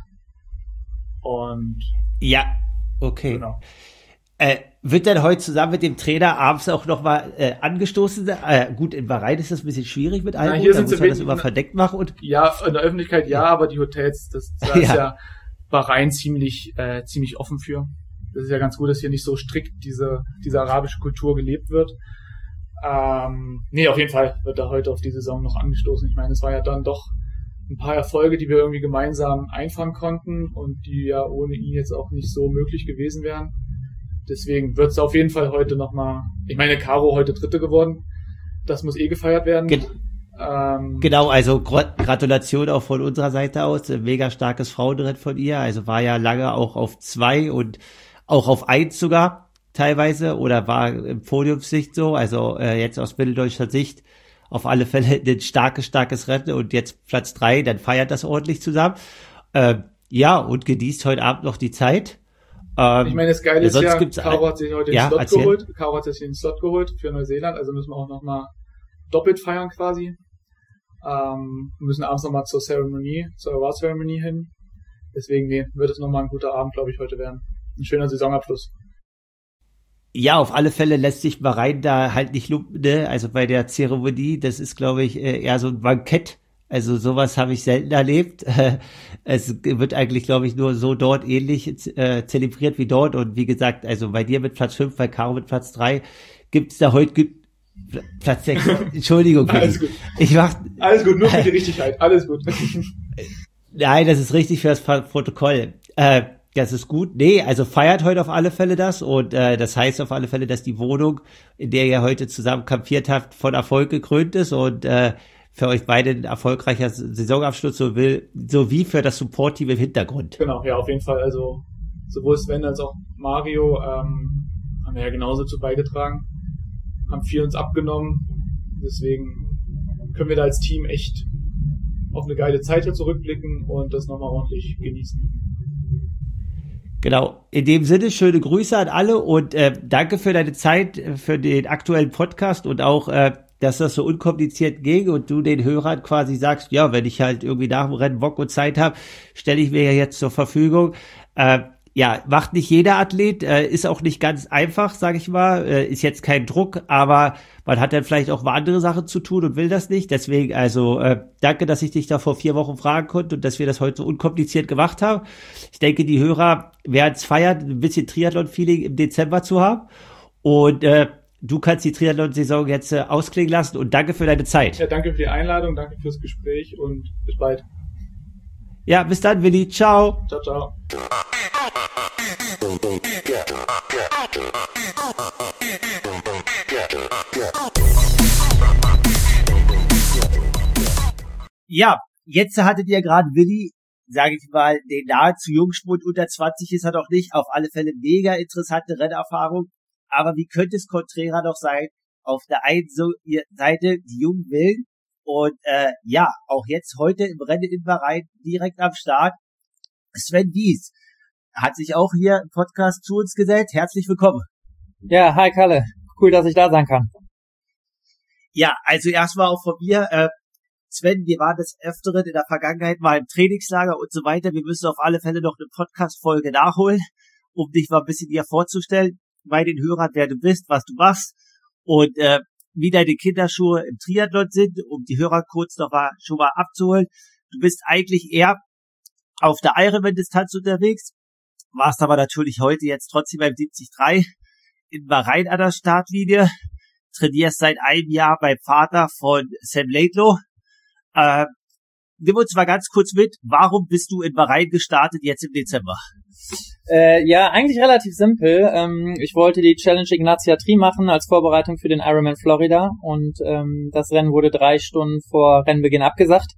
Und ja, okay. Genau. Wird dann heute zusammen mit dem Trainer abends auch nochmal angestoßen? Gut, in Bahrain ist das ein bisschen schwierig mit Alkohol, hier da muss man das immer verdeckt machen. Und ja, in der Öffentlichkeit ja, aber die Hotels, da ist ja Bahrain ziemlich offen für. Das ist ja ganz gut, dass hier nicht so strikt diese arabische Kultur gelebt wird. Nee, auf jeden Fall wird da heute auf die Saison noch angestoßen. Ich meine, es war ja dann doch ein paar Erfolge, die wir irgendwie gemeinsam einfangen konnten und die ja ohne ihn jetzt auch nicht so möglich gewesen wären. Deswegen wird es auf jeden Fall heute nochmal, ich meine, Caro heute Dritte geworden. Das muss gefeiert werden. Genau, also Gratulation auch von unserer Seite aus. Mega starkes Frauenrennen von ihr. Also war ja lange auch auf 2 und auch auf 1 sogar teilweise, oder war im Podiumssicht so. Also jetzt aus mitteldeutscher Sicht auf alle Fälle ein starkes Rennen, und jetzt Platz 3, dann feiert das ordentlich zusammen. Ja, und genießt heute Abend noch die Zeit. Ich meine, das Geile ist ja, Caro hat sich heute den Slot geholt. Caro hat sich den Slot geholt für Neuseeland, also müssen wir auch nochmal doppelt feiern quasi. Wir müssen abends nochmal zur Award-Zeremonie hin. Deswegen wird es nochmal ein guter Abend, glaube ich, heute werden. Ein schöner Saisonabschluss. Ja, auf alle Fälle lässt sich Bahrain da halt nicht lumpen, ne? Also bei der Zeremonie, das ist, glaube ich, eher so ein Bankett. Also sowas habe ich selten erlebt. Es wird eigentlich, glaube ich, nur so dort ähnlich zelebriert wie dort. Und wie gesagt, also bei dir mit Platz 5, bei Caro mit Platz 3, gibt's da heute Platz 6. Entschuldigung. Alles gut. Alles gut, nur für die Richtigkeit. Alles gut. Nein, das ist richtig für das Protokoll. Das ist gut. Nee, also feiert heute auf alle Fälle das, und das heißt auf alle Fälle, dass die Wohnung, in der ihr heute zusammen kampiert habt, von Erfolg gekrönt ist, und für euch beide ein erfolgreicher Saisonabschluss sowie für das Support-Team im Hintergrund. Genau, ja, auf jeden Fall. Also sowohl Sven als auch Mario haben wir ja genauso zu beigetragen, haben viel uns abgenommen. Deswegen können wir da als Team echt auf eine geile Zeit hier zurückblicken und das nochmal ordentlich genießen. Genau, in dem Sinne schöne Grüße an alle, und danke für deine Zeit, für den aktuellen Podcast, und auch dass das so unkompliziert ging und du den Hörern quasi sagst, ja, wenn ich halt irgendwie nach dem Rennen Bock und Zeit habe, stelle ich mir ja jetzt zur Verfügung. Ja, macht nicht jeder Athlet, ist auch nicht ganz einfach, sage ich mal, ist jetzt kein Druck, aber man hat dann vielleicht auch mal andere Sachen zu tun und will das nicht. Deswegen, also danke, dass ich dich da vor 4 Wochen fragen konnte und dass wir das heute so unkompliziert gemacht haben. Ich denke, die Hörer werden es feiern, ein bisschen Triathlon-Feeling im Dezember zu haben, und du kannst die Triathlon-Saison jetzt ausklingen lassen, und danke für deine Zeit. Ja, danke für die Einladung, danke fürs Gespräch und bis bald. Ja, bis dann, Willi. Ciao. Ciao, ciao. Ja, jetzt hattet ihr gerade Willi, sage ich mal, den nahezu Jungspund unter 20 ist er doch nicht, auf alle Fälle mega interessante Rennerfahrung. Aber wie könnte es konträrer doch sein? Auf der einen Seite die jungen Wilden und auch jetzt heute im Rennen in Bahrain direkt am Start. Sven Wies hat sich auch hier im Podcast zu uns gesellt. Herzlich willkommen. Ja, hi Kalle. Cool, dass ich da sein kann. Ja, also erstmal auch von mir. Sven, wir waren des Öfteren in der Vergangenheit mal im Trainingslager und so weiter. Wir müssen auf alle Fälle noch eine Podcast-Folge nachholen, um dich mal ein bisschen hier vorzustellen, bei den Hörern, wer du bist, was du machst und wie deine Kinderschuhe im Triathlon sind, um die Hörer kurz noch mal schon mal abzuholen. Du bist eigentlich eher auf der Ironman-Distanz unterwegs, warst aber natürlich heute jetzt trotzdem beim 73 in Bahrain an der Startlinie, trainierst seit einem Jahr beim Vater von Sam Laidlow. Nimm uns mal ganz kurz mit, warum bist du in Bahrain gestartet jetzt im Dezember? Ja, eigentlich relativ simpel. Ich wollte die Challenge Ignatia Tri machen als Vorbereitung für den Ironman Florida und das Rennen wurde 3 Stunden vor Rennbeginn abgesagt.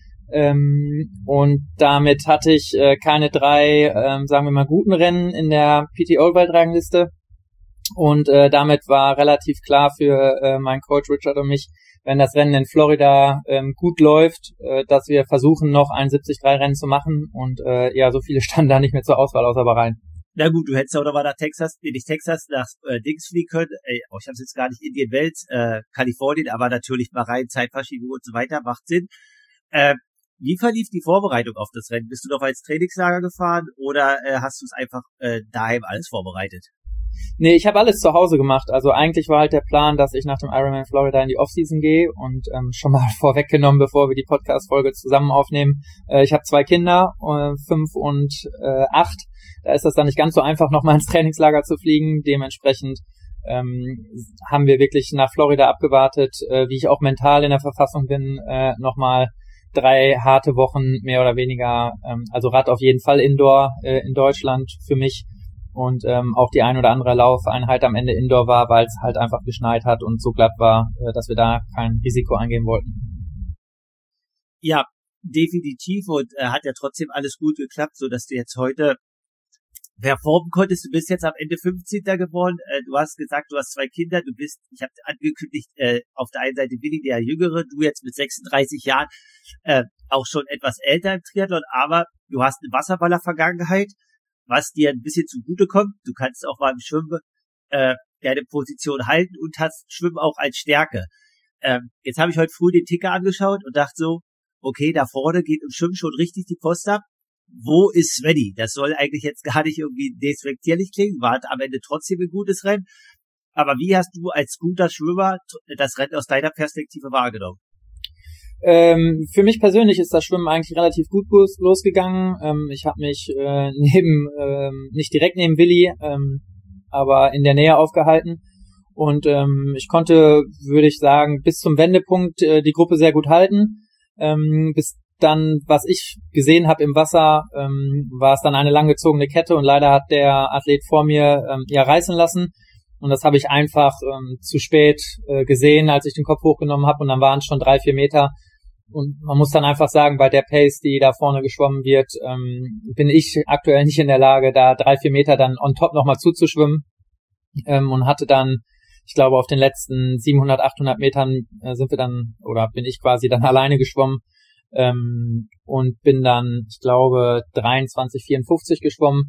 Und damit hatte ich keine 3, sagen wir mal, guten Rennen in der PT-All-Weltrangliste. Und damit war relativ klar für meinen Coach Richard und mich, wenn das Rennen in Florida gut läuft, dass wir versuchen, noch ein 73-Rennen zu machen. Und so viele standen da nicht mehr zur Auswahl außer Bahrain. Na gut, du hättest auch noch mal nach Texas, nach Dings fliegen können. Ich habe jetzt gar nicht Indien, Wels, Kalifornien, aber natürlich Bahrain, Zeitverschiebung und so weiter, macht Sinn. Wie verlief die Vorbereitung auf das Rennen? Bist du noch als Trainingslager gefahren oder hast du es einfach daheim alles vorbereitet? Nee, ich habe alles zu Hause gemacht. Also eigentlich war halt der Plan, dass ich nach dem Ironman Florida in die Offseason gehe und schon mal vorweggenommen, bevor wir die Podcast-Folge zusammen aufnehmen. Ich habe 2 Kinder, 5 und 8. Da ist das dann nicht ganz so einfach, nochmal ins Trainingslager zu fliegen. Dementsprechend haben wir wirklich nach Florida abgewartet, wie ich auch mental in der Verfassung bin, nochmal 3 harte Wochen mehr oder weniger, also Rad auf jeden Fall Indoor in Deutschland für mich. Und auch die ein oder andere Laufeinheit am Ende Indoor war, weil es halt einfach geschneit hat und so glatt war, dass wir da kein Risiko eingehen wollten. Ja, definitiv und hat ja trotzdem alles gut geklappt, so dass du jetzt heute performen konntest. Du bist jetzt am Ende 15. geworden. Du hast gesagt, du hast 2 Kinder. Ich habe angekündigt, auf der einen Seite Willi, der Jüngere, du jetzt mit 36 Jahren auch schon etwas älter im Triathlon, aber du hast eine Wasserballer-Vergangenheit, was dir ein bisschen zugutekommt. Du kannst auch mal im Schwimmen deine Position halten und hast Schwimmen auch als Stärke. Jetzt habe ich heute früh den Ticker angeschaut und dachte so, okay, da vorne geht im Schwimmen schon richtig die Post ab. Wo ist Svenny? Das soll eigentlich jetzt gar nicht irgendwie despektierlich klingen, war am Ende trotzdem ein gutes Rennen. Aber wie hast du als guter Schwimmer das Rennen aus deiner Perspektive wahrgenommen? Für mich persönlich ist das Schwimmen eigentlich relativ gut losgegangen. Ich habe mich nicht direkt neben Willi, aber in der Nähe aufgehalten. Und ich konnte, würde ich sagen, bis zum Wendepunkt die Gruppe sehr gut halten. Bis dann, was ich gesehen habe im Wasser, war es dann eine langgezogene Kette und leider hat der Athlet vor mir reißen lassen. Und das habe ich einfach zu spät gesehen, als ich den Kopf hochgenommen habe und dann waren es schon 3-4 Meter. Und man muss dann einfach sagen, bei der Pace, die da vorne geschwommen wird, bin ich aktuell nicht in der Lage, da 3-4 Meter dann on top nochmal zuzuschwimmen. Und hatte dann, ich glaube, auf den letzten 700, 800 Metern bin ich quasi dann alleine geschwommen. Und bin dann, ich glaube, 23,54 geschwommen.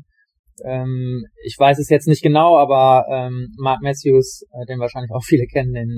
Ich weiß es jetzt nicht genau, aber Mark Matthews, den wahrscheinlich auch viele kennen, den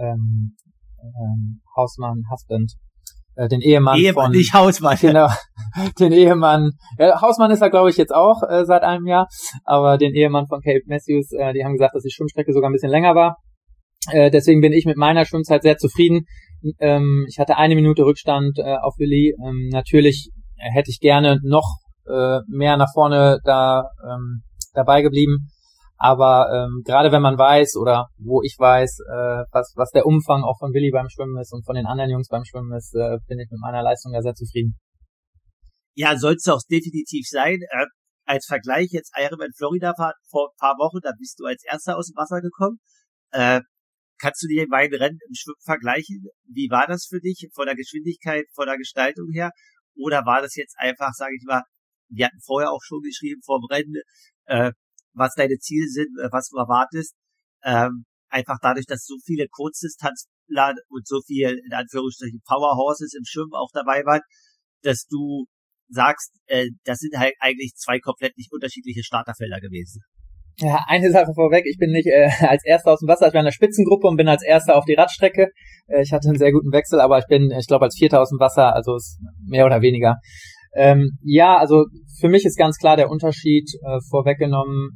Hausmann-Husband, den Ehemann von... Nicht Hausmann. Genau, den Ehemann, Hausmann ist er, glaube ich, jetzt auch seit einem Jahr, aber den Ehemann von Kate Matthews, die haben gesagt, dass die Schwimmstrecke sogar ein bisschen länger war. Deswegen bin ich mit meiner Schwimmzeit sehr zufrieden. Ich hatte 1 Minute Rückstand auf Willi. Natürlich hätte ich gerne noch mehr nach vorne dabei geblieben. Aber gerade wenn man weiß oder wo ich weiß, was der Umfang auch von Willi beim Schwimmen ist und von den anderen Jungs beim Schwimmen ist, bin ich mit meiner Leistung ja sehr zufrieden. Ja, soll es auch definitiv sein. Als Vergleich jetzt Ironman Florida vor ein paar Wochen, da bist du als Erster aus dem Wasser gekommen. Kannst du dir die beiden Rennen im Schwimmen vergleichen? Wie war das für dich von der Geschwindigkeit, von der Gestaltung her? Oder war das jetzt einfach, sage ich mal, wir hatten vorher auch schon geschrieben vor dem Rennen, was deine Ziele sind, was du erwartest. einfach dadurch, dass so viele Kurzdistanzler und so viel, in Anführungsstrichen, Powerhorses im Schwimmen auch dabei waren, dass du sagst, das sind halt eigentlich zwei komplett nicht unterschiedliche Starterfelder gewesen. Ja, eine Sache vorweg, ich bin nicht als Erster aus dem Wasser, ich war in der Spitzengruppe und bin als Erster auf die Radstrecke. Ich hatte einen sehr guten Wechsel, aber ich glaube, als Vierter aus dem Wasser, also ist mehr oder weniger. Ja, also für mich ist ganz klar der Unterschied vorweggenommen,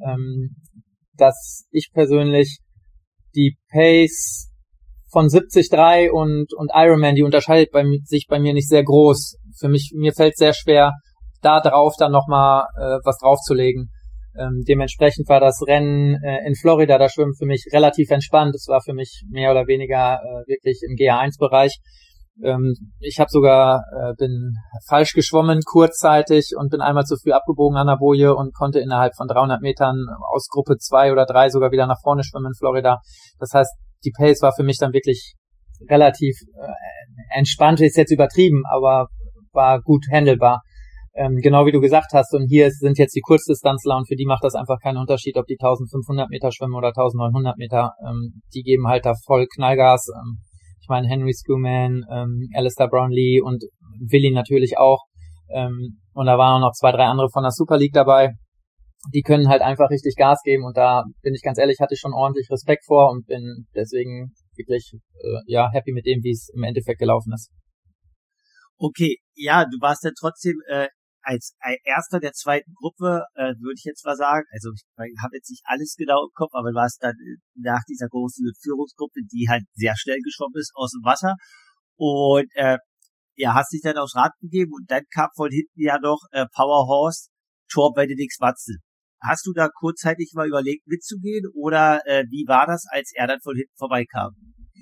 dass ich persönlich die Pace von 73 und Ironman, die unterscheidet sich bei mir nicht sehr groß. Mir fällt sehr schwer, da drauf dann nochmal was draufzulegen. Dementsprechend war das Rennen in Florida, das Schwimmen für mich relativ entspannt. Es war für mich mehr oder weniger wirklich im GA1-Bereich. Ich habe sogar bin falsch geschwommen kurzzeitig und bin einmal zu früh abgebogen an der Boje und konnte innerhalb von 300 Metern aus Gruppe 2 oder 3 sogar wieder nach vorne schwimmen in Florida. Das heißt, die Pace war für mich dann wirklich relativ entspannt, ist jetzt übertrieben, aber war gut handelbar. Genau wie du gesagt hast, und hier sind jetzt die Kurzdistanzler und für die macht das einfach keinen Unterschied, ob die 1500 Meter schwimmen oder 1900 Meter, die geben halt da voll Knallgas. Ich meine, Henry Schoolman, Alistair Brownlee und Willi natürlich auch, und da waren auch noch 2, 3 andere von der Super League dabei, die können halt einfach richtig Gas geben und da bin ich ganz ehrlich, hatte ich schon ordentlich Respekt vor und bin deswegen wirklich happy mit dem, wie es im Endeffekt gelaufen ist. Okay, ja, du warst dann trotzdem als Erster der zweiten Gruppe, würde ich jetzt mal sagen, also ich habe jetzt nicht alles genau im Kopf, aber du warst dann nach dieser großen Führungsgruppe, die halt sehr schnell geschwommen ist, aus dem Wasser und hast dich dann aufs Rad gegeben und dann kam von hinten ja noch Powerhorse Thor Benedikt Matze. Hast du da kurzzeitig mal überlegt mitzugehen oder wie war das, als er dann von hinten vorbeikam?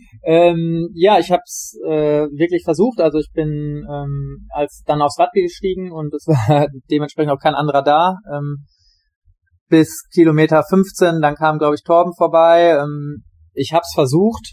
Ich habe es wirklich versucht. Also ich bin als dann aufs Rad gestiegen und es war dementsprechend auch kein anderer da. Bis Kilometer 15, dann kam, glaube ich, Torben vorbei. Ich habe es versucht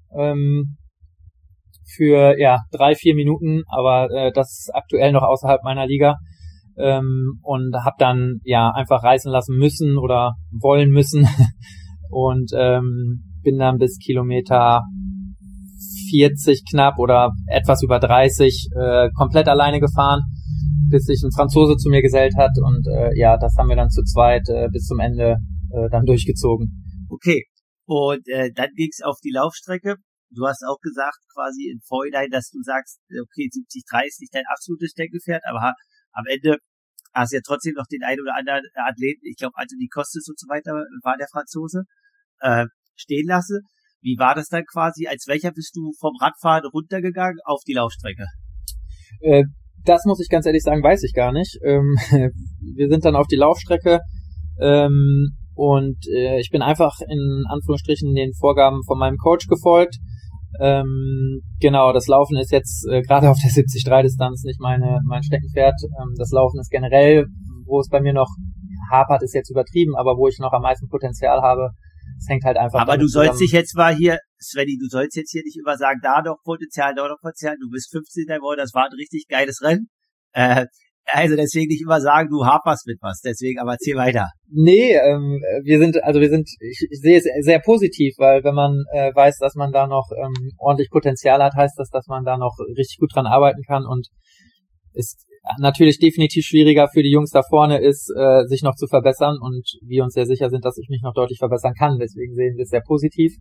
für 3-4 Minuten, aber das ist aktuell noch außerhalb meiner Liga. Und habe dann einfach reißen lassen müssen oder wollen müssen und bin dann bis Kilometer 40 knapp oder etwas über 30 komplett alleine gefahren, bis sich ein Franzose zu mir gesellt hat und das haben wir dann zu zweit bis zum Ende dann durchgezogen. Okay, und dann ging's auf die Laufstrecke. Du hast auch gesagt quasi im Vorhinein, dass du sagst, okay, 70-3 ist nicht dein absolutes Steckenpferd, aber am Ende hast du ja trotzdem noch den einen oder anderen Athleten, ich glaube Anthony Costes und so weiter war der Franzose, stehen lasse. Wie war das dann quasi? Als welcher bist du vom Radfahren runtergegangen auf die Laufstrecke? Das muss ich ganz ehrlich sagen, weiß ich gar nicht. Wir sind dann auf die Laufstrecke und ich bin einfach in Anführungsstrichen den Vorgaben von meinem Coach gefolgt. Genau, das Laufen ist jetzt gerade auf der 70-3-Distanz nicht mein Steckenpferd. Das Laufen ist generell, wo es bei mir noch hapert, ist jetzt übertrieben, aber wo ich noch am meisten Potenzial habe. Es hängt halt einfach. Aber du sollst dich jetzt mal hier, Svenny, du sollst jetzt hier nicht immer sagen, da noch Potenzial, da noch Potenzial. Du bist 15. geworden, das war ein richtig geiles Rennen. Also deswegen nicht immer sagen, du haperst mit was. Deswegen, aber erzähl weiter. Nee, ich sehe es sehr positiv, weil wenn man weiß, dass man da noch ordentlich Potenzial hat, heißt das, dass man da noch richtig gut dran arbeiten kann und ist natürlich definitiv schwieriger für die Jungs da vorne ist, sich noch zu verbessern und wir uns sehr sicher sind, dass ich mich noch deutlich verbessern kann. Deswegen sehen wir es sehr positiv.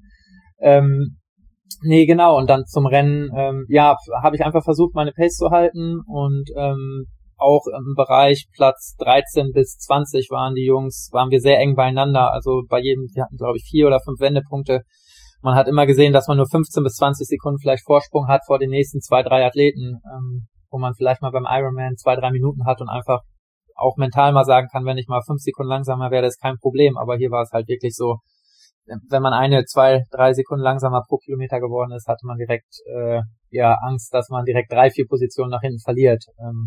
Nee, genau. Und dann zum Rennen, habe ich einfach versucht, meine Pace zu halten und auch im Bereich Platz 13 bis 20 waren wir sehr eng beieinander. Also bei jedem, wir hatten glaube ich 4 oder 5 Wendepunkte. Man hat immer gesehen, dass man nur 15 bis 20 Sekunden vielleicht Vorsprung hat vor den nächsten 2, 3 Athleten, wo man vielleicht mal beim Ironman 2, 3 Minuten hat und einfach auch mental mal sagen kann, wenn ich mal 5 Sekunden langsamer wäre, das ist kein Problem. Aber hier war es halt wirklich so, wenn man 1, 2, 3 Sekunden langsamer pro Kilometer geworden ist, hatte man direkt Angst, dass man direkt 3, 4 Positionen nach hinten verliert.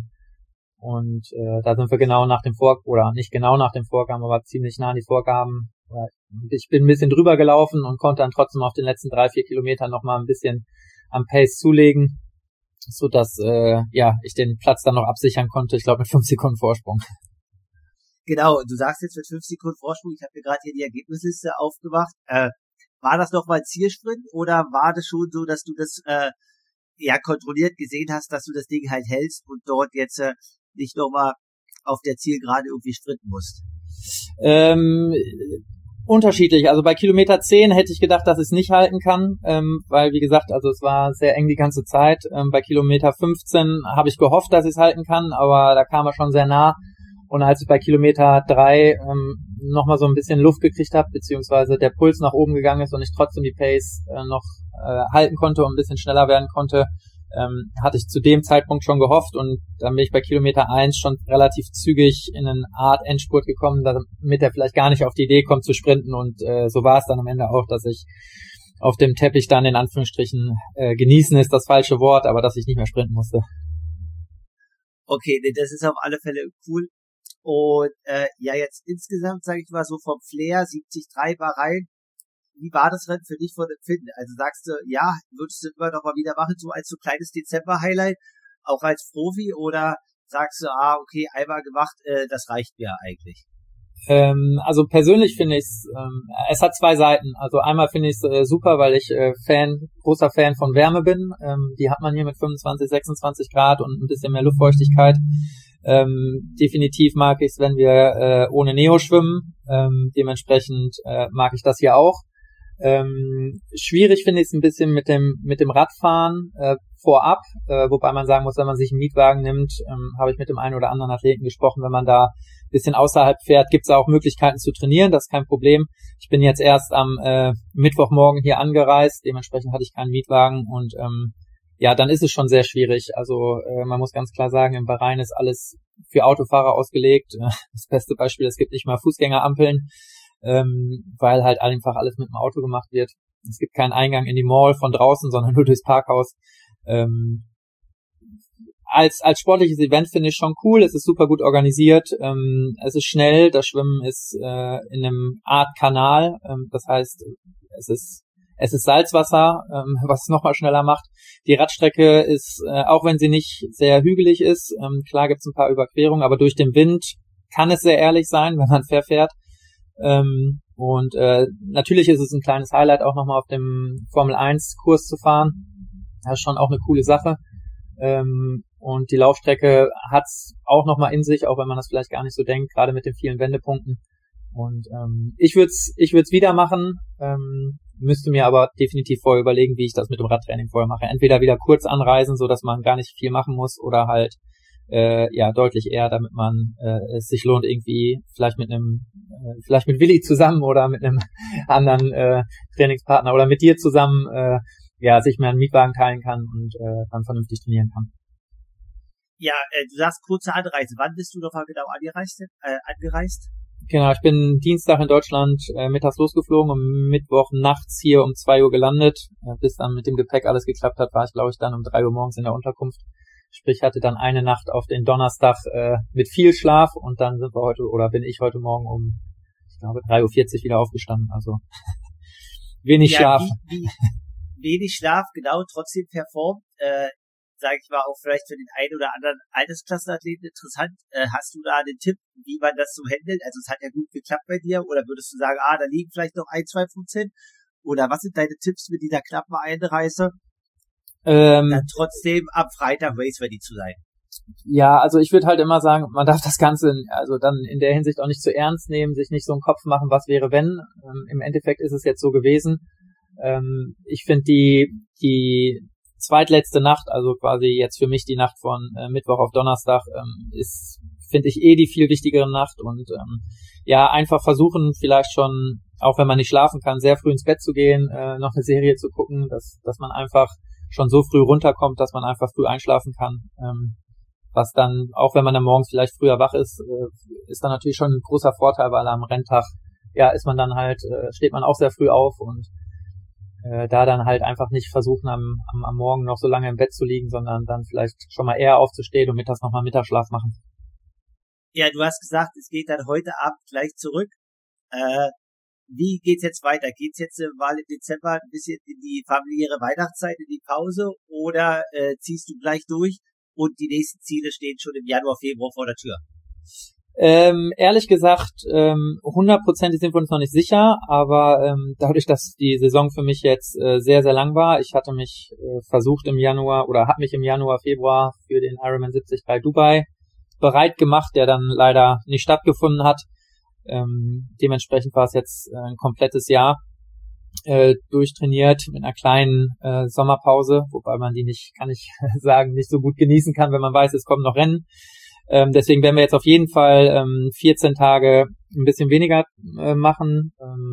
Da sind wir genau nach dem nicht genau nach dem Vorgaben, aber ziemlich nah an die Vorgaben. Ich bin ein bisschen drüber gelaufen und konnte dann trotzdem auf den letzten 3, 4 Kilometern nochmal ein bisschen am Pace zulegen, so dass ich den Platz dann noch absichern konnte, ich glaube mit 5 Sekunden Vorsprung. Genau, du sagst jetzt mit 5 Sekunden Vorsprung, ich habe mir gerade hier die Ergebnisliste aufgemacht. war das nochmal Zielsprint oder war das schon so, dass du das kontrolliert gesehen hast, dass du das Ding halt hältst und dort jetzt nicht nochmal auf der Zielgerade irgendwie sprinten musst? Unterschiedlich. Also bei Kilometer 10 hätte ich gedacht, dass ich es nicht halten kann, weil, wie gesagt, also es war sehr eng die ganze Zeit. Bei Kilometer 15 habe ich gehofft, dass ich es halten kann, aber da kam er schon sehr nah. Und als ich bei Kilometer 3 nochmal so ein bisschen Luft gekriegt habe, beziehungsweise der Puls nach oben gegangen ist und ich trotzdem die Pace noch halten konnte und ein bisschen schneller werden konnte, hatte ich zu dem Zeitpunkt schon gehofft, und dann bin ich bei Kilometer 1 schon relativ zügig in eine Art Endspurt gekommen, damit er vielleicht gar nicht auf die Idee kommt zu sprinten, und so war es dann am Ende auch, dass ich auf dem Teppich dann in Anführungsstrichen genießen ist das falsche Wort, aber dass ich nicht mehr sprinten musste. Okay, das ist auf alle Fälle cool. Und jetzt insgesamt, sage ich mal, so vom Flair 73 war rein. Wie war das Rennen für dich von Empfinden? Also sagst du, ja, würdest du immer noch mal wieder machen, so als so kleines Dezember-Highlight, auch als Profi, oder sagst du, okay, einmal gemacht, das reicht mir eigentlich? Also persönlich finde ich es hat zwei Seiten. Also einmal finde ich es super, weil ich großer Fan von Wärme bin. Die hat man hier mit 25, 26 Grad und ein bisschen mehr Luftfeuchtigkeit. Definitiv mag ich es, wenn wir ohne Neo schwimmen. Dementsprechend mag ich das hier auch. Schwierig finde ich es ein bisschen mit dem Radfahren vorab, wobei man sagen muss, wenn man sich einen Mietwagen nimmt, habe ich mit dem einen oder anderen Athleten gesprochen, wenn man da ein bisschen außerhalb fährt, gibt es auch Möglichkeiten zu trainieren, das ist kein Problem. Ich bin jetzt erst am Mittwochmorgen hier angereist, dementsprechend hatte ich keinen Mietwagen, und dann ist es schon sehr schwierig. Also man muss ganz klar sagen, in Bahrain ist alles für Autofahrer ausgelegt. Das beste Beispiel, es gibt nicht mal Fußgängerampeln, weil halt einfach alles mit dem Auto gemacht wird. Es gibt keinen Eingang in die Mall von draußen, sondern nur durchs Parkhaus. Als sportliches Event finde ich schon cool. Es ist super gut organisiert. Es ist schnell. Das Schwimmen ist in einem Art Kanal. Das heißt, es ist Salzwasser, was es nochmal schneller macht. Die Radstrecke ist, auch wenn sie nicht sehr hügelig ist, klar gibt es ein paar Überquerungen, aber durch den Wind kann es sehr ehrlich sein, wenn man fair fährt. Und natürlich ist es ein kleines Highlight, auch nochmal auf dem Formel-1-Kurs zu fahren. Das ist schon auch eine coole Sache. Und die Laufstrecke hat's auch nochmal in sich, auch wenn man das vielleicht gar nicht so denkt, gerade mit den vielen Wendepunkten. Und ich würd's wieder machen, müsste mir aber definitiv vorher überlegen, wie ich das mit dem Radtraining vorher mache. Entweder wieder kurz anreisen, so dass man gar nicht viel machen muss, oder halt deutlich eher, damit man es sich lohnt, irgendwie vielleicht mit Willi zusammen oder mit einem anderen Trainingspartner oder mit dir zusammen sich mal einen Mietwagen teilen kann und dann vernünftig trainieren kann. Ja, du sagst kurze Anreise. Wann bist du nochmal genau angereist? Genau, ich bin Dienstag in Deutschland mittags losgeflogen und Mittwoch nachts hier um 2 Uhr gelandet. Bis dann mit dem Gepäck alles geklappt hat, war ich, glaube ich, dann um 3 Uhr morgens in der Unterkunft. Sprich, hatte dann eine Nacht auf den Donnerstag mit viel Schlaf, und dann bin ich heute Morgen um, ich glaube, 3:40 Uhr wieder aufgestanden. Also wenig Schlaf. Wenig Schlaf, genau, trotzdem performt. Sage ich mal, auch vielleicht für den einen oder anderen Altersklassenathleten interessant. Hast du da einen Tipp, wie man das so handelt? Also es hat ja gut geklappt bei dir, oder würdest du sagen, da liegen vielleicht noch 1-2%? Oder was sind deine Tipps mit dieser knappen Einreise? Dann trotzdem am Freitag race-ready zu sein. Ja, also ich würde halt immer sagen, man darf das Ganze also dann in der Hinsicht auch nicht zu ernst nehmen, sich nicht so einen Kopf machen, was wäre wenn. Im Endeffekt ist es jetzt so gewesen. Ich finde die zweitletzte Nacht, also quasi jetzt für mich die Nacht von Mittwoch auf Donnerstag, ist, finde ich, die viel wichtigere Nacht, und einfach versuchen, vielleicht schon, auch wenn man nicht schlafen kann, sehr früh ins Bett zu gehen, noch eine Serie zu gucken, dass man einfach schon so früh runterkommt, dass man einfach früh einschlafen kann, was dann, auch wenn man dann morgens vielleicht früher wach ist, ist dann natürlich schon ein großer Vorteil, weil am Renntag, ist man dann halt, steht man auch sehr früh auf, und da dann halt einfach nicht versuchen, am Morgen noch so lange im Bett zu liegen, sondern dann vielleicht schon mal eher aufzustehen und mittags nochmal Mittagsschlaf machen. Ja, du hast gesagt, es geht dann heute Abend gleich zurück. Wie geht's jetzt weiter? Geht's jetzt mal im Dezember ein bisschen in die familiäre Weihnachtszeit, in die Pause, oder ziehst du gleich durch und die nächsten Ziele stehen schon im Januar, Februar vor der Tür? Ehrlich gesagt, 100% sind wir uns noch nicht sicher, aber dadurch, dass die Saison für mich jetzt sehr, sehr lang war, ich hatte mich versucht im Januar oder habe mich im Januar, Februar für den Ironman 73 Dubai bereit gemacht, der dann leider nicht stattgefunden hat. Dementsprechend war es jetzt ein komplettes Jahr durchtrainiert mit einer kleinen Sommerpause, wobei man die nicht, kann ich sagen, nicht so gut genießen kann, wenn man weiß, es kommen noch Rennen. Deswegen werden wir jetzt auf jeden Fall 14 Tage ein bisschen weniger machen,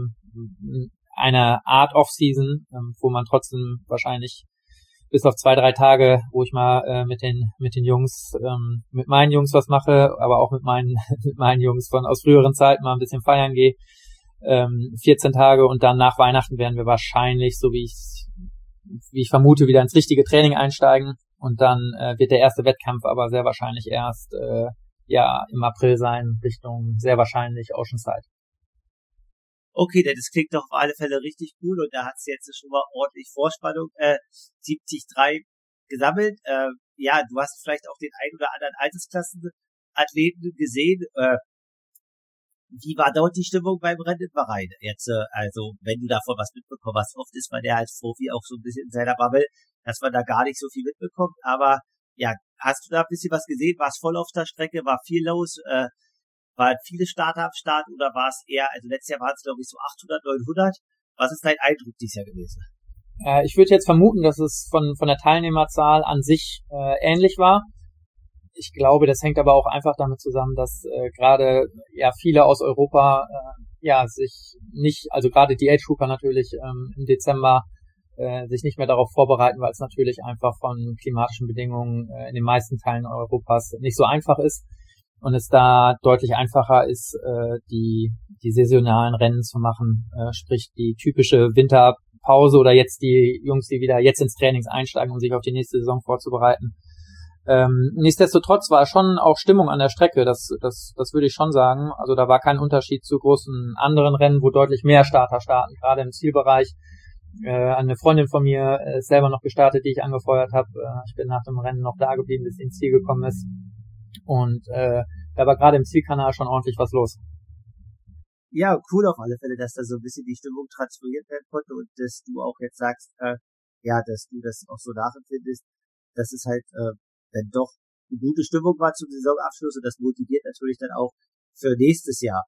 eine Art Off-Season, wo man trotzdem wahrscheinlich bis auf 2-3 Tage, wo ich mal mit den Jungs, mit meinen Jungs was mache, aber auch mit meinen Jungs aus früheren Zeiten mal ein bisschen feiern gehe. 14 Tage und dann nach Weihnachten werden wir wahrscheinlich, so wie ich vermute, wieder ins richtige Training einsteigen. Und dann wird der erste Wettkampf aber sehr wahrscheinlich erst im April sein, Richtung sehr wahrscheinlich Oceanside. Okay, das klingt doch auf alle Fälle richtig cool und da hat's jetzt schon mal ordentlich Vorspannung 73 gesammelt. Du hast vielleicht auch den ein oder anderen Altersklassenathleten gesehen. Wie war dort die Stimmung beim Rennen in Bahrain? Jetzt, also, wenn du davon was mitbekommen hast, oft ist man ja als Profi auch so ein bisschen in seiner Bubble, dass man da gar nicht so viel mitbekommt, aber ja, hast du da ein bisschen was gesehen? War es voll auf der Strecke? War viel los? Waren viele Starter am Start oder war es eher, also letztes Jahr waren es glaube ich so 800, 900. Was ist dein Eindruck dieses Jahr gewesen? Ich würde jetzt vermuten, dass es von der Teilnehmerzahl an sich ähnlich war. Ich glaube, das hängt aber auch einfach damit zusammen, dass gerade viele aus Europa sich nicht, also gerade die Age Grouper natürlich im Dezember sich nicht mehr darauf vorbereiten, weil es natürlich einfach von klimatischen Bedingungen in den meisten Teilen Europas nicht so einfach ist und es da deutlich einfacher ist, die saisonalen Rennen zu machen, sprich die typische Winterpause oder jetzt die Jungs, die wieder jetzt ins Training einsteigen, um sich auf die nächste Saison vorzubereiten. Nichtsdestotrotz war schon auch Stimmung an der Strecke, das würde ich schon sagen. Also da war kein Unterschied zu großen anderen Rennen, wo deutlich mehr Starter starten, gerade im Zielbereich. Eine Freundin von mir ist selber noch gestartet, die ich angefeuert habe. Ich bin nach dem Rennen noch da geblieben, bis sie ins Ziel gekommen ist. Und da war gerade im Zielkanal schon ordentlich was los. Ja, cool auf alle Fälle, dass da so ein bisschen die Stimmung transferiert werden konnte und dass du auch jetzt sagst, dass du das auch so nachempfindest, dass es halt dann doch eine gute Stimmung war zum Saisonabschluss und das motiviert natürlich dann auch für nächstes Jahr.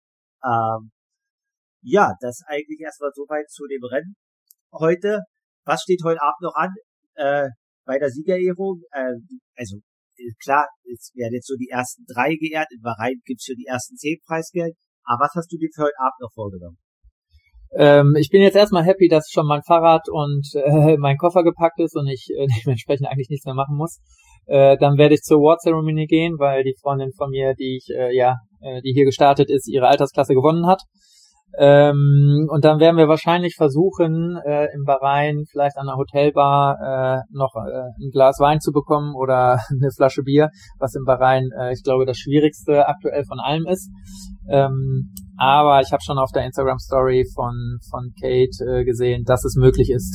Das eigentlich erstmal soweit zu dem Rennen heute. Was steht heute Abend noch an bei der Siegerehrung? Klar, es werden jetzt so die ersten 3 geehrt, in Bahrain gibt's für die ersten 10 Preisgeld. Aber was hast du dir für heute Abend noch vorgenommen? Ich bin jetzt erstmal happy, dass schon mein Fahrrad und mein Koffer gepackt ist und ich dementsprechend eigentlich nichts mehr machen muss. Dann werde ich zur Award Ceremony gehen, weil die Freundin von mir, die hier gestartet ist, ihre Altersklasse gewonnen hat. Und dann werden wir wahrscheinlich versuchen, in Bahrain vielleicht an der Hotelbar noch ein Glas Wein zu bekommen oder eine Flasche Bier, was in Bahrain, ich glaube, das Schwierigste aktuell von allem ist. Aber ich habe schon auf der Instagram-Story von Kate gesehen, dass es möglich ist.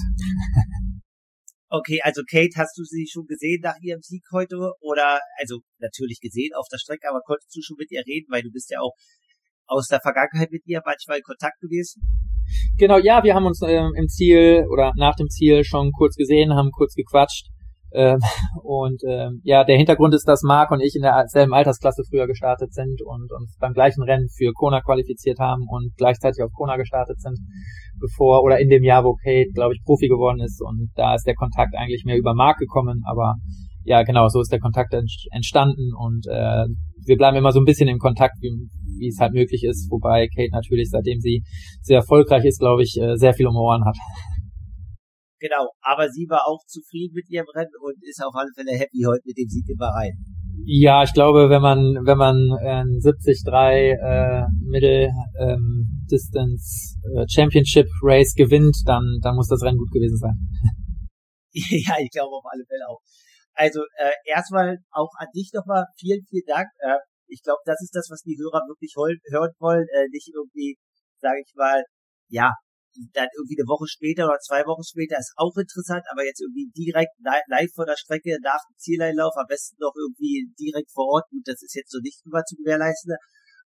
Okay, also Kate, hast du sie schon gesehen nach ihrem Sieg heute? Oder, also natürlich gesehen auf der Strecke, aber konntest du schon mit ihr reden, weil du bist ja auch aus der Vergangenheit mit ihr manchmal in Kontakt gewesen? Genau, ja, wir haben uns im Ziel oder nach dem Ziel schon kurz gesehen, haben kurz gequatscht. Der Hintergrund ist, dass Marc und ich in derselben Altersklasse früher gestartet sind und uns beim gleichen Rennen für Kona qualifiziert haben und gleichzeitig auf Kona gestartet sind, in dem Jahr, wo Kate, glaube ich, Profi geworden ist, und da ist der Kontakt eigentlich mehr über Marc gekommen, aber ja, genau, so ist der Kontakt entstanden und wir bleiben immer so ein bisschen im Kontakt, wie es halt möglich ist, wobei Kate natürlich, seitdem sie sehr erfolgreich ist, glaube ich, sehr viel um Ohren hat. Genau, aber sie war auch zufrieden mit ihrem Rennen und ist auf alle Fälle happy heute mit dem Sieg in Bahrain. Ja, ich glaube, wenn man 73 Middle Distance Championship Race gewinnt, dann muss das Rennen gut gewesen sein. Ja, ich glaube auf alle Fälle auch. Also erstmal auch an dich nochmal vielen, vielen Dank. Ich glaube, das ist das, was die Hörer wirklich hören wollen. Nicht irgendwie, sage ich mal, ja, dann irgendwie eine Woche später oder 2 Wochen später ist auch interessant, aber jetzt irgendwie direkt live vor der Strecke nach dem Zieleinlauf, am besten noch irgendwie direkt vor Ort. Gut, das ist jetzt so nicht immer zu gewährleisten.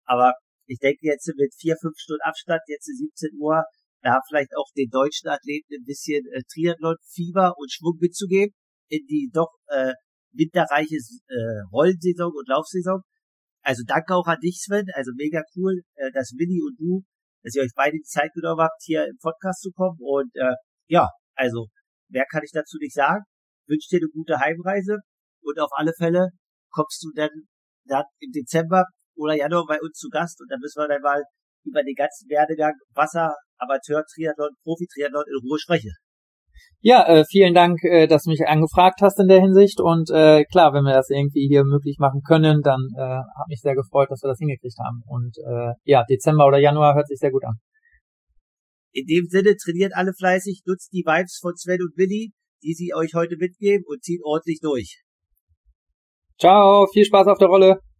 Aber ich denke jetzt mit 4-5 Stunden Abstand, jetzt 17 Uhr, da vielleicht auch den deutschen Athleten ein bisschen Triathlon-Fieber und Schwung mitzugeben in die doch winterreiche Rollensaison und Laufsaison. Also danke auch an dich, Sven. Also mega cool, dass Willi und du, dass ihr euch beide die Zeit genommen habt, hier im Podcast zu kommen. Und ja, also mehr kann ich dazu nicht sagen. Wünsche dir eine gute Heimreise und auf alle Fälle kommst du dann im Dezember oder Januar bei uns zu Gast und dann müssen wir dann mal über den ganzen Werdegang Wasser, Amateur-Triathlon, Profi-Triathlon in Ruhe sprechen. Ja, vielen Dank, dass du mich angefragt hast in der Hinsicht und klar, wenn wir das irgendwie hier möglich machen können, dann hat mich sehr gefreut, dass wir das hingekriegt haben und ja, Dezember oder Januar hört sich sehr gut an. In dem Sinne, trainiert alle fleißig, nutzt die Vibes von Sven und Willi, die sie euch heute mitgeben und zieht ordentlich durch. Ciao, viel Spaß auf der Rolle.